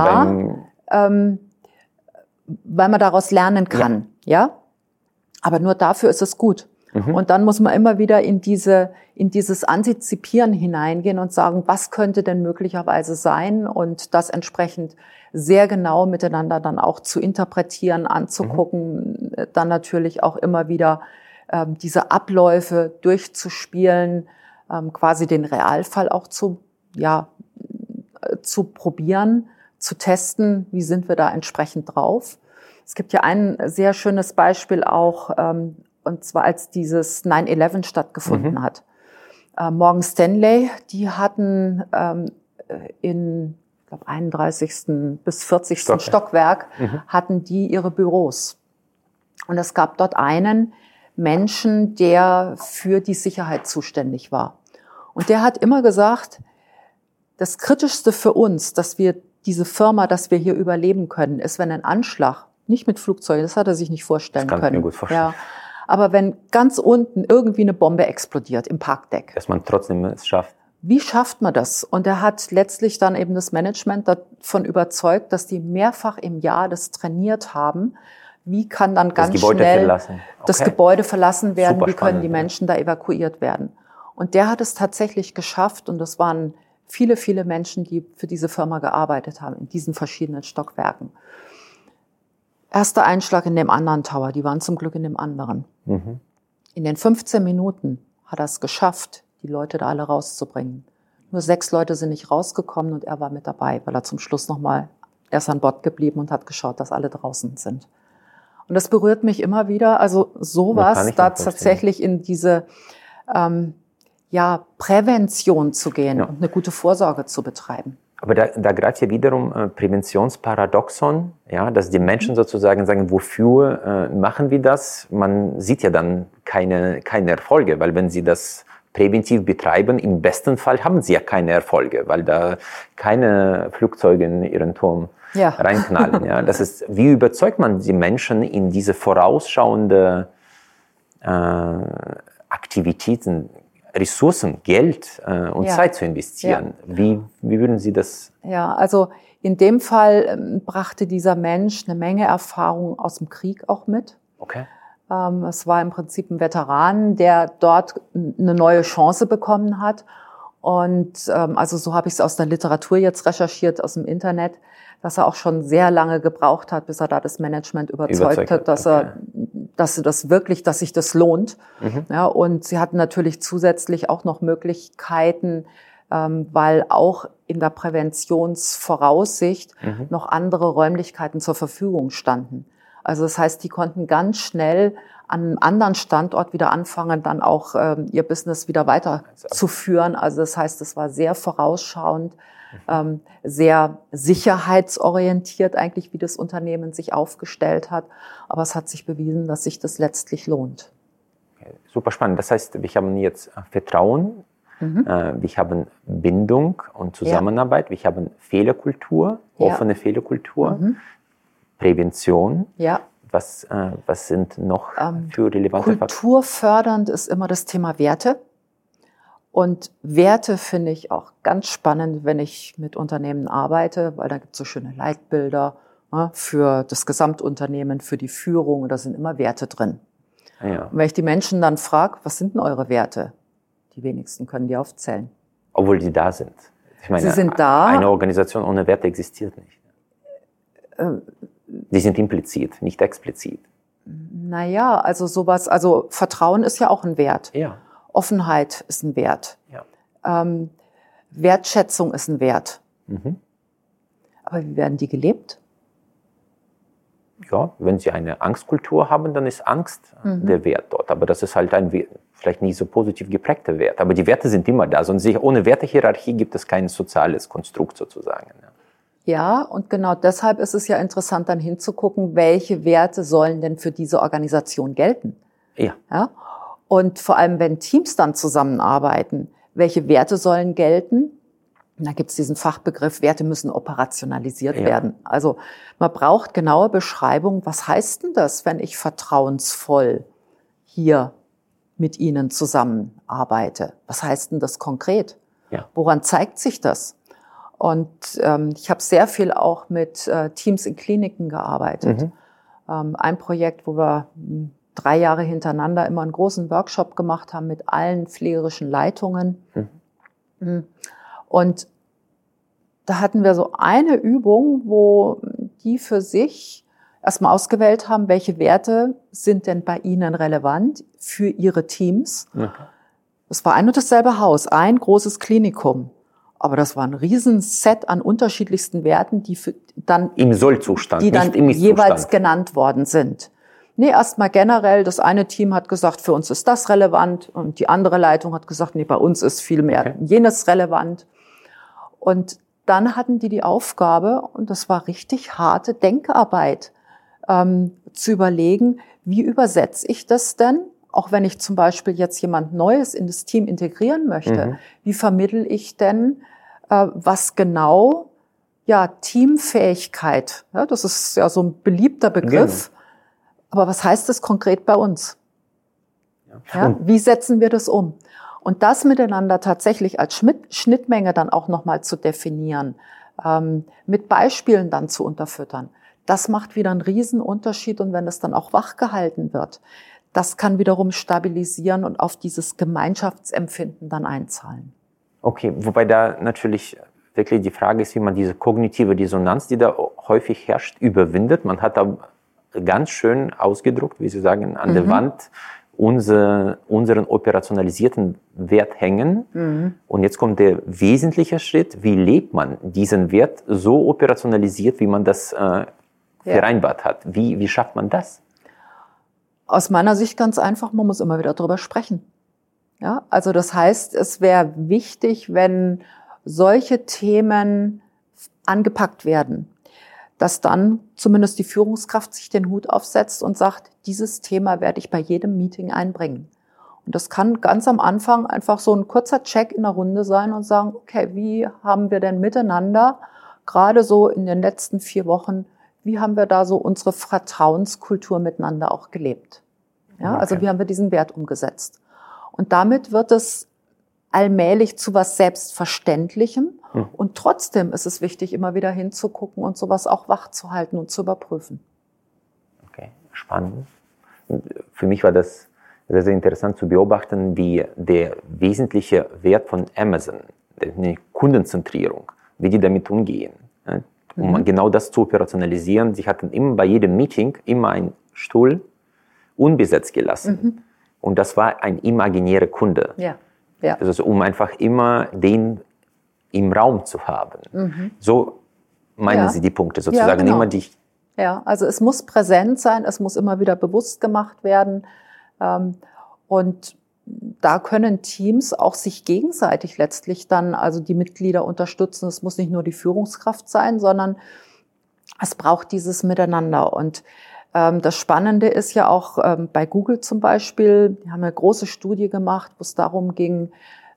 Weil man daraus lernen kann, ja. Aber nur dafür ist es gut. Und dann muss man immer wieder in dieses Antizipieren hineingehen und sagen, was könnte denn möglicherweise sein und das entsprechend sehr genau miteinander dann auch zu interpretieren, anzugucken, dann natürlich auch immer wieder diese Abläufe durchzuspielen, quasi den Realfall auch zu probieren, zu testen, wie sind wir da entsprechend drauf. Es gibt ja ein sehr schönes Beispiel auch, und zwar als dieses 9/11 stattgefunden hat. Morgan Stanley, die hatten in, ich glaube, 31. bis 40. Stockwerk hatten die ihre Büros. Und es gab dort einen Menschen, der für die Sicherheit zuständig war. Und der hat immer gesagt, das Kritischste für uns, dass wir diese Firma, dass wir hier überleben können, ist, wenn ein Anschlag, nicht mit Flugzeugen, das hat er sich nicht vorstellen können. Das kann ich mir gut vorstellen. Ja. Aber wenn ganz unten irgendwie eine Bombe explodiert im Parkdeck. Dass man trotzdem es schafft. Wie schafft man das? Und er hat letztlich dann eben das Management davon überzeugt, dass die mehrfach im Jahr das trainiert haben. Wie kann dann ganz schnell das Gebäude verlassen werden? Wie können die Menschen da evakuiert werden? Und der hat es tatsächlich geschafft. Und das waren viele, viele Menschen, die für diese Firma gearbeitet haben, in diesen verschiedenen Stockwerken. Erster Einschlag in dem anderen Tower, die waren zum Glück in dem anderen. In den 15 Minuten hat er es geschafft, die Leute da alle rauszubringen. Nur 6 Leute sind nicht rausgekommen und er war mit dabei, weil er zum Schluss er ist an Bord geblieben und hat geschaut, dass alle draußen sind. Und das berührt mich immer wieder, also sowas, da tatsächlich in diese Prävention zu gehen und eine gute Vorsorge zu betreiben. Aber da greift ja wiederum Präventionsparadoxon, ja, dass die Menschen sozusagen sagen, wofür machen wir das? Man sieht ja dann keine Erfolge, weil wenn sie das präventiv betreiben, im besten Fall haben sie ja keine Erfolge, weil da keine Flugzeuge in ihren Turm reinknallen. Ja. Das ist, wie überzeugt man die Menschen in diese vorausschauende Aktivitäten, Ressourcen, Geld und Zeit zu investieren. Ja. Wie würden Sie das? Ja, also in dem Fall brachte dieser Mensch eine Menge Erfahrung aus dem Krieg auch mit. Okay. Es war im Prinzip ein Veteran, der dort eine neue Chance bekommen hat. Und also so habe ich es aus der Literatur jetzt recherchiert, aus dem Internet, dass er auch schon sehr lange gebraucht hat, bis er da das Management überzeugt hat, dass dass sich das lohnt. Ja, und sie hatten natürlich zusätzlich auch noch Möglichkeiten, weil auch in der Präventionsvoraussicht noch andere Räumlichkeiten zur Verfügung standen. Also das heißt, die konnten ganz schnell an einem anderen Standort wieder anfangen, dann auch ihr Business wieder weiterzuführen. Also das heißt, es war sehr vorausschauend, sehr sicherheitsorientiert eigentlich, wie das Unternehmen sich aufgestellt hat. Aber es hat sich bewiesen, dass sich das letztlich lohnt. Okay, super spannend. Das heißt, wir haben jetzt Vertrauen, wir haben Bindung und Zusammenarbeit, wir haben Fehlerkultur, offene Fehlerkultur, Prävention. Ja. Was sind noch für relevante Faktoren? Kulturfördernd ist immer das Thema Werte. Und Werte finde ich auch ganz spannend, wenn ich mit Unternehmen arbeite, weil da gibt es so schöne Leitbilder für das Gesamtunternehmen, für die Führung, und da sind immer Werte drin. Ja. Und wenn ich die Menschen dann frage, was sind denn eure Werte? Die wenigsten können die aufzählen. Obwohl die da sind. Ich meine, sie sind da. Eine Organisation ohne Werte existiert nicht. Die sind implizit, nicht explizit. Naja, also sowas, also Vertrauen ist ja auch ein Wert. Ja. Offenheit ist ein Wert. Ja. Wertschätzung ist ein Wert. Aber wie werden die gelebt? Ja, wenn Sie eine Angstkultur haben, dann ist Angst der Wert dort. Aber das ist halt ein vielleicht nicht so positiv geprägter Wert. Aber die Werte sind immer da. Sonst ohne Wertehierarchie gibt es kein soziales Konstrukt sozusagen. Ja, und genau deshalb ist es ja interessant, dann hinzugucken, welche Werte sollen denn für diese Organisation gelten. Ja? Und vor allem, wenn Teams dann zusammenarbeiten, welche Werte sollen gelten? Und da gibt es diesen Fachbegriff, Werte müssen operationalisiert werden. Also man braucht genaue Beschreibung, was heißt denn das, wenn ich vertrauensvoll hier mit Ihnen zusammenarbeite? Was heißt denn das konkret? Woran zeigt sich das? Und ich habe sehr viel auch mit Teams in Kliniken gearbeitet. Ein Projekt, wo wir 3 Jahre hintereinander immer einen großen Workshop gemacht haben mit allen pflegerischen Leitungen. Und da hatten wir so eine Übung, wo die für sich erstmal ausgewählt haben, welche Werte sind denn bei ihnen relevant für ihre Teams. Das war ein und dasselbe Haus, ein großes Klinikum. Aber das war ein Riesenset an unterschiedlichsten Werten, die dann im Sollzustand, die dann nicht im jeweils genannt worden sind. Nee, erstmal generell, das eine Team hat gesagt, für uns ist das relevant und die andere Leitung hat gesagt, nee, bei uns ist viel mehr jenes relevant. Und dann hatten die Aufgabe, und das war richtig harte Denkarbeit, zu überlegen, wie übersetze ich das denn, auch wenn ich zum Beispiel jetzt jemand Neues in das Team integrieren möchte, wie vermittle ich denn, was genau, Teamfähigkeit, das ist ja so ein beliebter Begriff, aber was heißt das konkret bei uns? Wie setzen wir das um? Und das miteinander tatsächlich als Schnittmenge dann auch nochmal zu definieren, mit Beispielen dann zu unterfüttern, das macht wieder einen riesen Unterschied. Und wenn das dann auch wachgehalten wird, das kann wiederum stabilisieren und auf dieses Gemeinschaftsempfinden dann einzahlen. Okay, wobei da natürlich wirklich die Frage ist, wie man diese kognitive Dissonanz, die da häufig herrscht, überwindet. Man hat da ganz schön ausgedruckt, wie Sie sagen, an der Wand unseren operationalisierten Wert hängen. Und jetzt kommt der wesentliche Schritt, wie lebt man diesen Wert so operationalisiert, wie man das vereinbart hat. Wie schafft man das? Aus meiner Sicht ganz einfach, man muss immer wieder drüber sprechen. Ja, also das heißt, es wäre wichtig, wenn solche Themen angepackt werden, dass dann zumindest die Führungskraft sich den Hut aufsetzt und sagt, dieses Thema werde ich bei jedem Meeting einbringen. Und das kann ganz am Anfang einfach so ein kurzer Check in der Runde sein und sagen, okay, wie haben wir denn miteinander, gerade so in den letzten 4 Wochen, wie haben wir da so unsere Vertrauenskultur miteinander auch gelebt? Ja, also wie haben wir diesen Wert umgesetzt? Und damit wird es allmählich zu was Selbstverständlichem. Und trotzdem ist es wichtig, immer wieder hinzugucken und sowas auch wach zu halten und zu überprüfen. Okay, spannend. Für mich war das sehr, sehr interessant zu beobachten, wie der wesentliche Wert von Amazon, die Kundenzentrierung, wie die damit umgehen. Um genau das zu operationalisieren. Sie hatten immer bei jedem Meeting immer einen Stuhl unbesetzt gelassen. Und das war ein imaginärer Kunde. Also um einfach immer den im Raum zu haben. So meinen Sie die Punkte sozusagen, immer die. Ja, also es muss präsent sein, es muss immer wieder bewusst gemacht werden. Und da können Teams auch sich gegenseitig letztlich dann, also die Mitglieder unterstützen. Es muss nicht nur die Führungskraft sein, sondern es braucht dieses Miteinander. Und das Spannende ist ja auch bei Google zum Beispiel, die haben eine große Studie gemacht, wo es darum ging,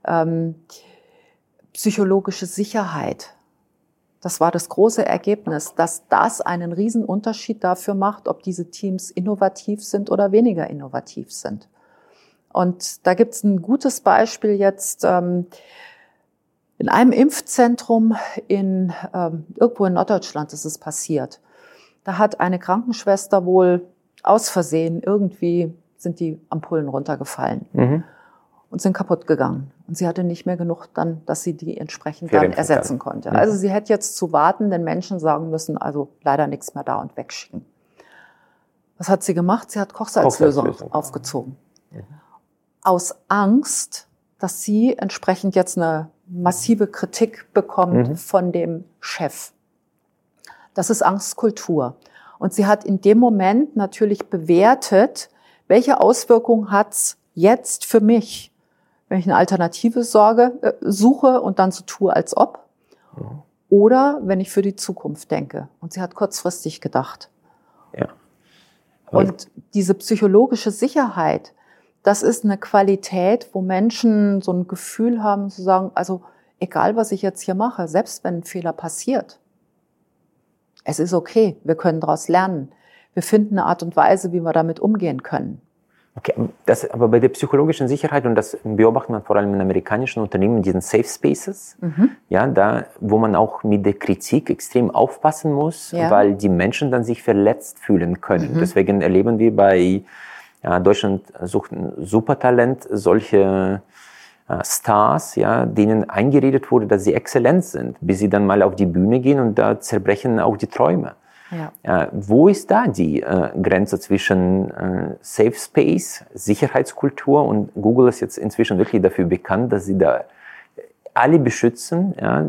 psychologische Sicherheit. Das war das große Ergebnis, dass das einen riesen Unterschied dafür macht, ob diese Teams innovativ sind oder weniger innovativ sind. Und da gibt's ein gutes Beispiel jetzt in einem Impfzentrum irgendwo in Norddeutschland ist es passiert. Da hat eine Krankenschwester wohl aus Versehen irgendwie sind die Ampullen runtergefallen und sind kaputt gegangen. Und sie hatte nicht mehr genug dann, dass sie die entsprechend dann ersetzen konnte. Also sie hätte jetzt zu wartenden Menschen sagen müssen, also leider nichts mehr da und wegschicken. Was hat sie gemacht? Sie hat Kochsalzlösung aufgezogen. Aus Angst, dass sie entsprechend jetzt eine massive Kritik bekommt von dem Chef. Das ist Angstkultur. Und sie hat in dem Moment natürlich bewertet, welche Auswirkungen hat's jetzt für mich, wenn ich eine Alternative suche und dann so tue, als ob. oder wenn ich für die Zukunft denke. Und sie hat kurzfristig gedacht. Ja. Und diese psychologische Sicherheit, das ist eine Qualität, wo Menschen so ein Gefühl haben zu sagen, also egal, was ich jetzt hier mache, selbst wenn ein Fehler passiert, es ist okay, wir können daraus lernen. Wir finden eine Art und Weise, wie wir damit umgehen können. Okay, aber bei der psychologischen Sicherheit, und das beobachtet man vor allem in amerikanischen Unternehmen, diesen Safe Spaces, ja, da, wo man auch mit der Kritik extrem aufpassen muss, weil die Menschen dann sich verletzt fühlen können. Deswegen erleben wir bei Deutschland sucht ein Supertalent solche Stars, ja, denen eingeredet wurde, dass sie exzellent sind, bis sie dann mal auf die Bühne gehen und da zerbrechen auch die Träume. Ja. Wo ist da die Grenze zwischen Safe Space, Sicherheitskultur, und Google ist jetzt inzwischen wirklich dafür bekannt, dass sie da alle beschützen. Ja?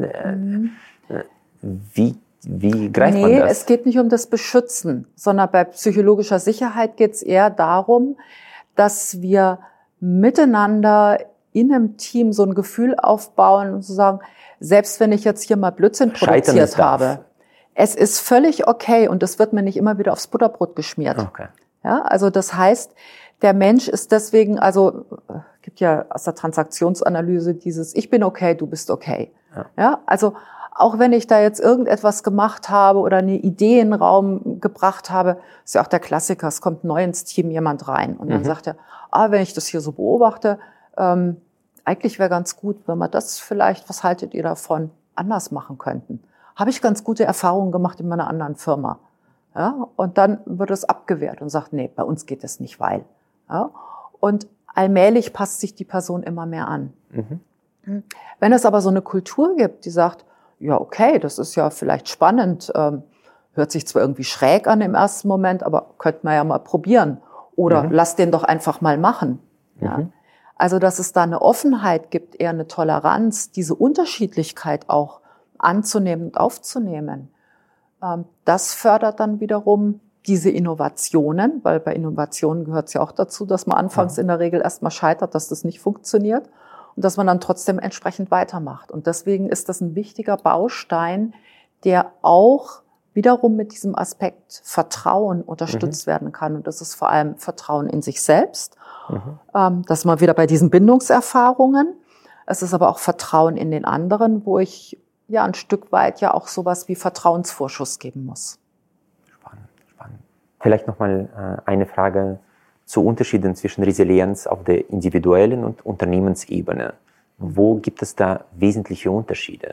Wie greift man das? Nee, es geht nicht um das Beschützen, sondern bei psychologischer Sicherheit geht es eher darum, dass wir miteinander in einem Team so ein Gefühl aufbauen und zu sagen, selbst wenn ich jetzt hier mal Blödsinn produziert habe, es ist völlig okay und es wird mir nicht immer wieder aufs Butterbrot geschmiert. Okay. Ja, also das heißt, der Mensch ist deswegen, also gibt ja aus der Transaktionsanalyse dieses Ich bin okay, du bist okay. Ja, also auch wenn ich da jetzt irgendetwas gemacht habe oder eine Idee in den Raum gebracht habe, ist ja auch der Klassiker, es kommt neu ins Team jemand rein und dann sagt er, wenn ich das hier so beobachte, eigentlich wäre ganz gut, wenn wir das vielleicht, was haltet ihr davon, anders machen könnten. Habe ich ganz gute Erfahrungen gemacht in meiner anderen Firma. Ja, und dann wird es abgewehrt und sagt, nee, bei uns geht es nicht, weil. Ja, und allmählich passt sich die Person immer mehr an. Wenn es aber so eine Kultur gibt, die sagt, ja, okay, das ist ja vielleicht spannend, hört sich zwar irgendwie schräg an im ersten Moment, aber könnte man ja mal probieren. Oder lass den doch einfach mal machen. Ja. Also, dass es da eine Offenheit gibt, eher eine Toleranz, diese Unterschiedlichkeit auch anzunehmen und aufzunehmen. Das fördert dann wiederum diese Innovationen, weil bei Innovationen gehört es ja auch dazu, dass man anfangs in der Regel erstmal scheitert, dass das nicht funktioniert und dass man dann trotzdem entsprechend weitermacht. Und deswegen ist das ein wichtiger Baustein, der auch wiederum mit diesem Aspekt Vertrauen unterstützt werden kann. Und das ist vor allem Vertrauen in sich selbst. Das ist mal wieder bei diesen Bindungserfahrungen. Es ist aber auch Vertrauen in den anderen, wo ich ja ein Stück weit ja auch sowas wie Vertrauensvorschuss geben muss. Spannend. Vielleicht nochmal eine Frage zu Unterschieden zwischen Resilienz auf der individuellen und Unternehmensebene. Wo gibt es da wesentliche Unterschiede?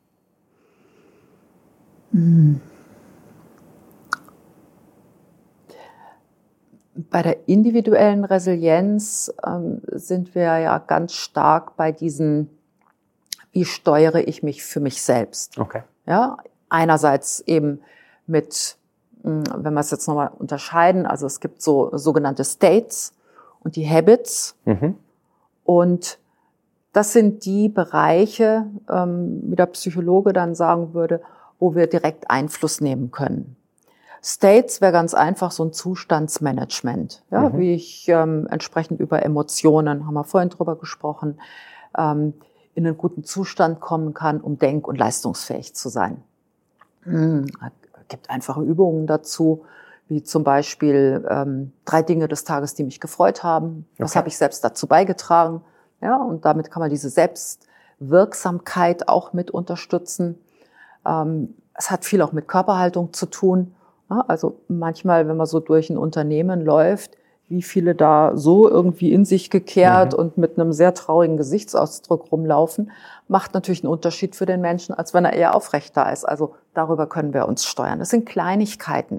Bei der individuellen Resilienz sind wir ja ganz stark bei diesen, wie steuere ich mich für mich selbst? Okay. Ja, einerseits eben mit, wenn wir es jetzt nochmal unterscheiden, also es gibt so sogenannte States und die Habits. Und das sind die Bereiche, wie der Psychologe dann sagen würde, wo wir direkt Einfluss nehmen können. States wäre ganz einfach so ein Zustandsmanagement, ja, wie ich entsprechend über Emotionen, haben wir vorhin drüber gesprochen, in einen guten Zustand kommen kann, um denk- und leistungsfähig zu sein. Es gibt einfache Übungen dazu, wie zum Beispiel 3 Dinge des Tages, die mich gefreut haben. Was habe ich selbst dazu beigetragen? Ja, und damit kann man diese Selbstwirksamkeit auch mit unterstützen. Es hat viel auch mit Körperhaltung zu tun. Ja, also manchmal, wenn man so durch ein Unternehmen läuft, wie viele da so irgendwie in sich gekehrt und mit einem sehr traurigen Gesichtsausdruck rumlaufen, macht natürlich einen Unterschied für den Menschen, als wenn er eher aufrecht da ist. Also darüber können wir uns steuern. Das sind Kleinigkeiten.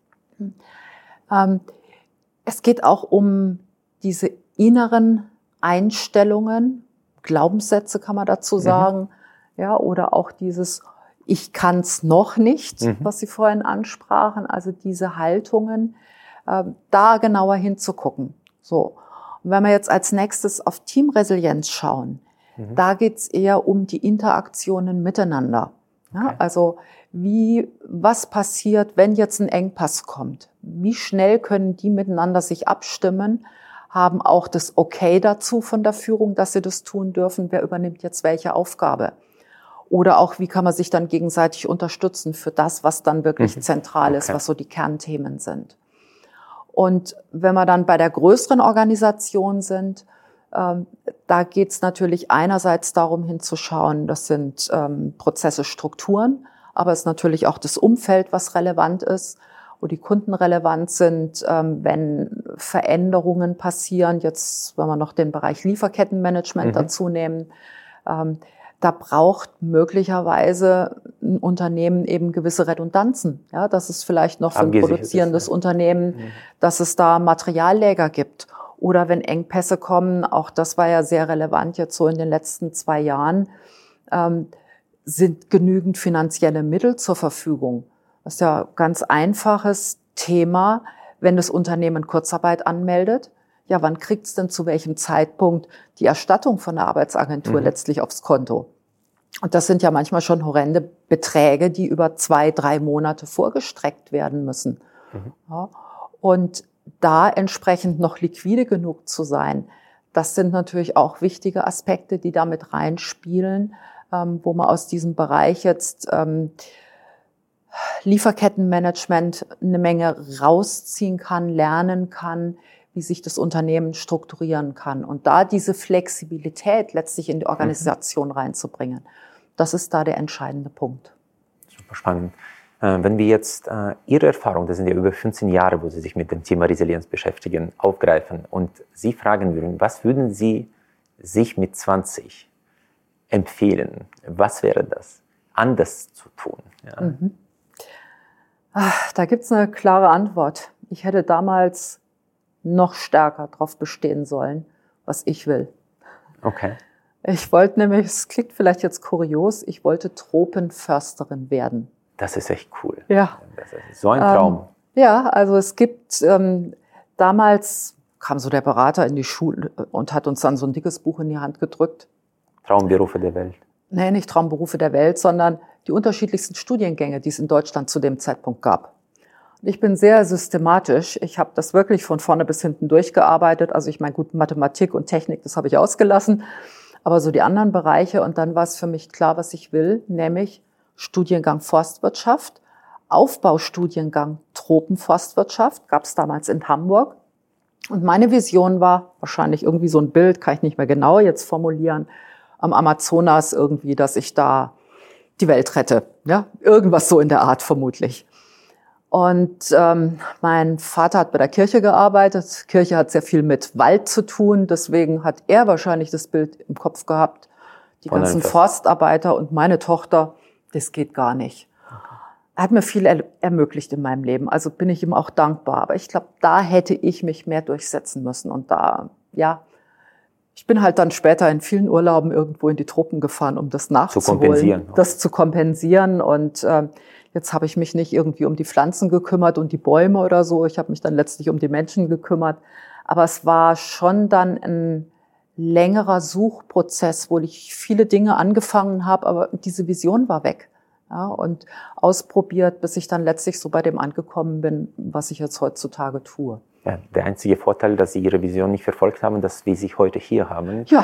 Es geht auch um diese inneren Einstellungen, Glaubenssätze kann man dazu sagen, ja, oder auch dieses Ich kann's noch nicht, was Sie vorhin ansprachen, also diese Haltungen, da genauer hinzugucken. So. Und wenn wir jetzt als nächstes auf Teamresilienz schauen, da geht's eher um die Interaktionen miteinander. Ja, also was passiert, wenn jetzt ein Engpass kommt? Wie schnell können die miteinander sich abstimmen? Haben auch das Okay dazu von der Führung, dass sie das tun dürfen? Wer übernimmt jetzt welche Aufgabe? Oder auch, wie kann man sich dann gegenseitig unterstützen für das, was dann wirklich zentral ist, was so die Kernthemen sind. Und wenn wir dann bei der größeren Organisation sind, da geht es natürlich einerseits darum hinzuschauen, das sind Prozesse, Strukturen, aber es ist natürlich auch das Umfeld, was relevant ist, wo die Kunden relevant sind, wenn Veränderungen passieren, jetzt wenn wir noch den Bereich Lieferkettenmanagement dazu nehmen, da braucht möglicherweise ein Unternehmen eben gewisse Redundanzen. Ja, dass es vielleicht noch für ein produzierendes Unternehmen, dass es da Materialläger gibt. Oder wenn Engpässe kommen, auch das war ja sehr relevant jetzt so in den letzten 2 Jahren, sind genügend finanzielle Mittel zur Verfügung. Das ist ja ein ganz einfaches Thema, wenn das Unternehmen Kurzarbeit anmeldet. Ja, wann kriegt es denn zu welchem Zeitpunkt die Erstattung von der Arbeitsagentur letztlich aufs Konto? Und das sind ja manchmal schon horrende Beträge, die über 2, 3 Monate vorgestreckt werden müssen. Ja, und da entsprechend noch liquide genug zu sein, das sind natürlich auch wichtige Aspekte, die damit reinspielen, wo man aus diesem Bereich jetzt Lieferkettenmanagement eine Menge rausziehen kann, lernen kann, wie sich das Unternehmen strukturieren kann. Und da diese Flexibilität letztlich in die Organisation reinzubringen, das ist da der entscheidende Punkt. Super spannend. Wenn wir jetzt Ihre Erfahrung, das sind ja über 15 Jahre, wo Sie sich mit dem Thema Resilienz beschäftigen, aufgreifen und Sie fragen würden, was würden Sie sich mit 20 empfehlen? Was wäre das, anders zu tun? Ja. Da gibt's eine klare Antwort. Ich hätte damals noch stärker darauf bestehen sollen, was ich will. Okay. Ich wollte nämlich, es klingt vielleicht jetzt kurios, ich wollte Tropenförsterin werden. Das ist echt cool. Ja. Das ist so ein Traum. Ja, also es gibt, damals kam so der Berater in die Schule und hat uns dann so ein dickes Buch in die Hand gedrückt. Traumberufe der Welt. Nee, nicht Traumberufe der Welt, sondern die unterschiedlichsten Studiengänge, die es in Deutschland zu dem Zeitpunkt gab. Und ich bin sehr systematisch. Ich habe das wirklich von vorne bis hinten durchgearbeitet. Also ich meine, gut, Mathematik und Technik, das habe ich ausgelassen. Aber so die anderen Bereiche. Und dann war es für mich klar, was ich will, nämlich Studiengang Forstwirtschaft, Aufbaustudiengang Tropenforstwirtschaft, gab es damals in Hamburg. Und meine Vision war wahrscheinlich irgendwie so ein Bild, kann ich nicht mehr genau jetzt formulieren, am Amazonas irgendwie, dass ich da die Welt rette. Ja, irgendwas so in der Art vermutlich. Und mein Vater hat bei der Kirche gearbeitet. Kirche hat sehr viel mit Wald zu tun. Deswegen hat er wahrscheinlich das Bild im Kopf gehabt. Die ganzen Forstarbeiter und meine Tochter, das geht gar nicht. Er hat mir viel ermöglicht in meinem Leben. Also bin ich ihm auch dankbar. Aber ich glaube, da hätte ich mich mehr durchsetzen müssen. Und da, ja, ich bin halt dann später in vielen Urlauben irgendwo in die Tropen gefahren, um das nachzuholen. Das zu kompensieren. Und jetzt habe ich mich nicht irgendwie um die Pflanzen gekümmert und die Bäume oder so. Ich habe mich dann letztlich um die Menschen gekümmert. Aber es war schon dann ein längerer Suchprozess, wo ich viele Dinge angefangen habe, aber diese Vision war weg. Ja, und ausprobiert, bis ich dann letztlich so bei dem angekommen bin, was ich jetzt heutzutage tue. Ja, der einzige Vorteil, dass Sie Ihre Vision nicht verfolgt haben, dass wir Sie heute hier haben. Ja.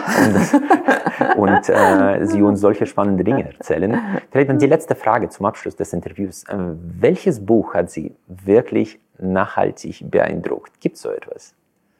Und Sie uns solche spannende Dinge erzählen. Vielleicht dann die letzte Frage zum Abschluss des Interviews. Welches Buch hat Sie wirklich nachhaltig beeindruckt? Gibt es so etwas?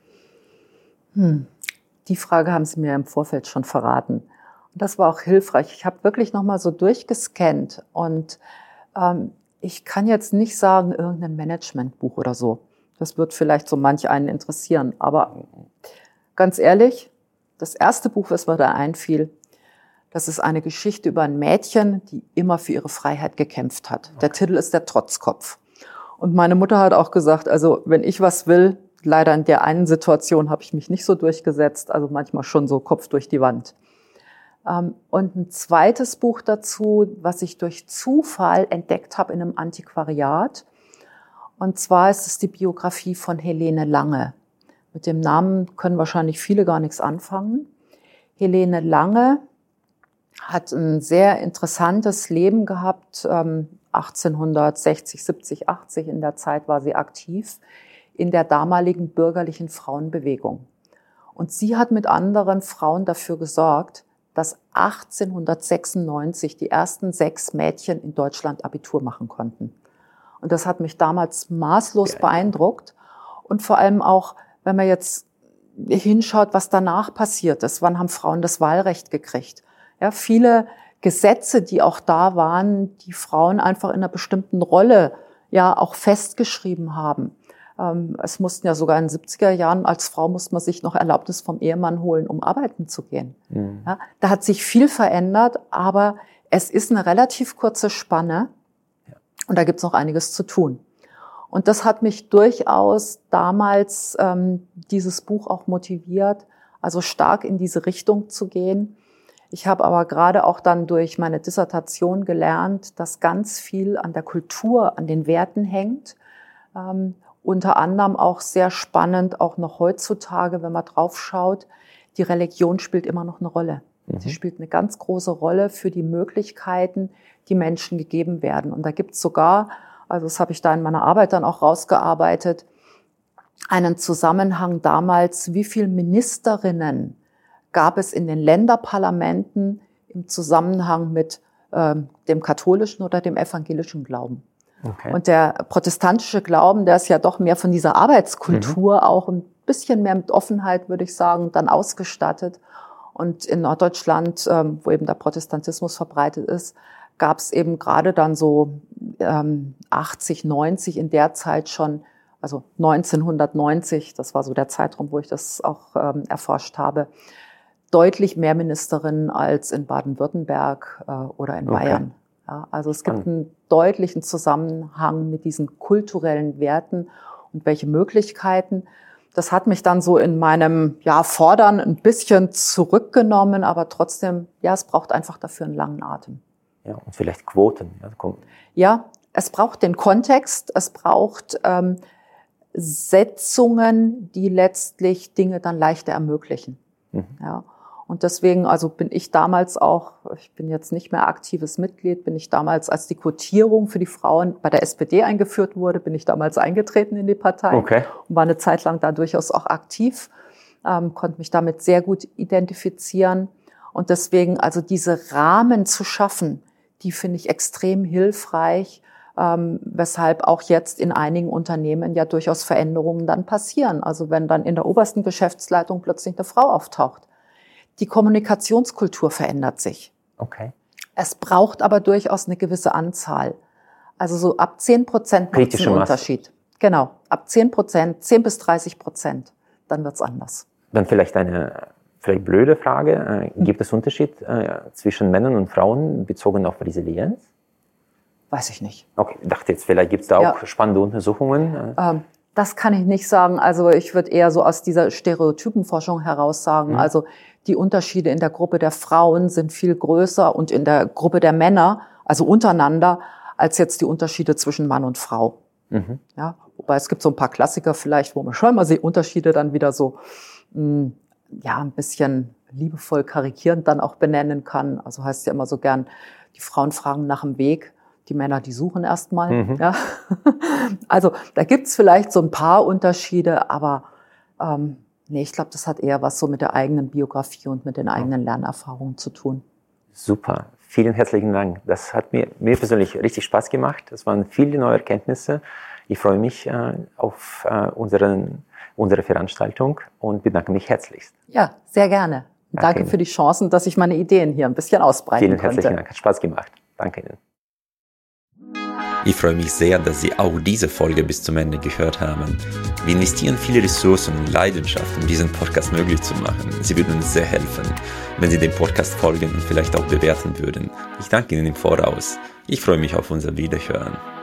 Die Frage haben Sie mir im Vorfeld schon verraten. Und das war auch hilfreich. Ich habe wirklich nochmal so durchgescannt. Und ich kann jetzt nicht sagen, irgendein Managementbuch oder so. Das wird vielleicht so manch einen interessieren. Aber ganz ehrlich, das erste Buch, was mir da einfiel, das ist eine Geschichte über ein Mädchen, die immer für ihre Freiheit gekämpft hat. Okay. Der Titel ist Der Trotzkopf. Und meine Mutter hat auch gesagt, also wenn ich was will, leider in der einen Situation habe ich mich nicht so durchgesetzt, also manchmal schon so Kopf durch die Wand. Und ein zweites Buch dazu, was ich durch Zufall entdeckt habe in einem Antiquariat. Und zwar ist es die Biografie von Helene Lange. Mit dem Namen können wahrscheinlich viele gar nichts anfangen. Helene Lange hat ein sehr interessantes Leben gehabt. 1860, 70, 80 in der Zeit war sie aktiv in der damaligen bürgerlichen Frauenbewegung. Und sie hat mit anderen Frauen dafür gesorgt, dass 1896 die ersten 6 Mädchen in Deutschland Abitur machen konnten. Und das hat mich damals maßlos beeindruckt. Und vor allem auch, wenn man jetzt hinschaut, was danach passiert ist. Wann haben Frauen das Wahlrecht gekriegt? Ja, viele Gesetze, die auch da waren, die Frauen einfach in einer bestimmten Rolle ja auch festgeschrieben haben. Es mussten ja sogar in den 70er Jahren, als Frau musste man sich noch Erlaubnis vom Ehemann holen, um arbeiten zu gehen. Mhm. Ja, da hat sich viel verändert, aber es ist eine relativ kurze Spanne und da gibt es noch einiges zu tun. Und das hat mich durchaus damals dieses Buch auch motiviert, also stark in diese Richtung zu gehen. Ich habe aber gerade auch dann durch meine Dissertation gelernt, dass ganz viel an der Kultur, an den Werten hängt. Unter anderem auch sehr spannend, auch noch heutzutage, wenn man drauf schaut, die Religion spielt immer noch eine Rolle. Mhm. Sie spielt eine ganz große Rolle für die Möglichkeiten, die Menschen gegeben werden. Und da gibt es sogar, also das habe ich da in meiner Arbeit dann auch rausgearbeitet, einen Zusammenhang damals, wie viele Ministerinnen gab es in den Länderparlamenten im Zusammenhang mit dem katholischen oder dem evangelischen Glauben. Okay. Und der protestantische Glauben, der ist ja doch mehr von dieser Arbeitskultur auch ein bisschen mehr mit Offenheit, würde ich sagen, dann ausgestattet. Und in Norddeutschland, wo eben der Protestantismus verbreitet ist, gab es eben gerade dann so 80, 90 in der Zeit schon, also 1990, das war so der Zeitraum, wo ich das auch erforscht habe, deutlich mehr Ministerinnen als in Baden-Württemberg oder in Bayern. Ja, also es gibt einen deutlichen Zusammenhang mit diesen kulturellen Werten und welche Möglichkeiten. Das hat mich dann so in meinem Fordern ein bisschen zurückgenommen, aber trotzdem, es braucht einfach dafür einen langen Atem. Ja, und vielleicht Quoten. Ja, es braucht den Kontext, es braucht Setzungen, die letztlich Dinge dann leichter ermöglichen. Mhm. Ja. Und deswegen, also bin ich damals auch, ich bin jetzt nicht mehr aktives Mitglied, bin ich damals, als die Quotierung für die Frauen bei der SPD eingeführt wurde, bin ich damals eingetreten in die Partei und war eine Zeit lang da durchaus auch aktiv, konnte mich damit sehr gut identifizieren. Und deswegen, also diese Rahmen zu schaffen, die finde ich extrem hilfreich, weshalb auch jetzt in einigen Unternehmen ja durchaus Veränderungen dann passieren. Also wenn dann in der obersten Geschäftsleitung plötzlich eine Frau auftaucht. Die Kommunikationskultur verändert sich. Okay. Es braucht aber durchaus eine gewisse Anzahl. Also so ab 10% macht es einen Unterschied. Genau, ab 10%, 10 bis 30%, dann wird's anders. Dann vielleicht eine blöde Frage. Gibt es Unterschied zwischen Männern und Frauen bezogen auf Resilienz? Weiß ich nicht. Okay, ich dachte jetzt, vielleicht gibt es da auch spannende Untersuchungen. Das kann ich nicht sagen. Also ich würde eher so aus dieser Stereotypenforschung heraus sagen, also die Unterschiede in der Gruppe der Frauen sind viel größer und in der Gruppe der Männer, also untereinander, als jetzt die Unterschiede zwischen Mann und Frau. Mhm. Ja, wobei es gibt so ein paar Klassiker vielleicht, wo man schon mal die Unterschiede dann wieder so ein bisschen liebevoll karikierend dann auch benennen kann. Also heißt ja immer so gern, die Frauen fragen nach dem Weg, die Männer, die suchen erstmal. Mhm. Ja. Also da gibt's vielleicht so ein paar Unterschiede, aber ich glaube, das hat eher was so mit der eigenen Biografie und mit den eigenen Lernerfahrungen zu tun. Super, vielen herzlichen Dank. Das hat mir persönlich richtig Spaß gemacht. Es waren viele neue Erkenntnisse. Ich freue mich auf unsere Veranstaltung und bedanke mich herzlichst. Ja, sehr gerne. Danke für die Chancen, dass ich meine Ideen hier ein bisschen ausbreiten konnte. Vielen herzlichen Dank, hat Spaß gemacht. Danke Ihnen. Ich freue mich sehr, dass Sie auch diese Folge bis zum Ende gehört haben. Wir investieren viele Ressourcen und Leidenschaft, um diesen Podcast möglich zu machen. Sie würden uns sehr helfen, wenn Sie dem Podcast folgen und vielleicht auch bewerten würden. Ich danke Ihnen im Voraus. Ich freue mich auf unser Wiederhören.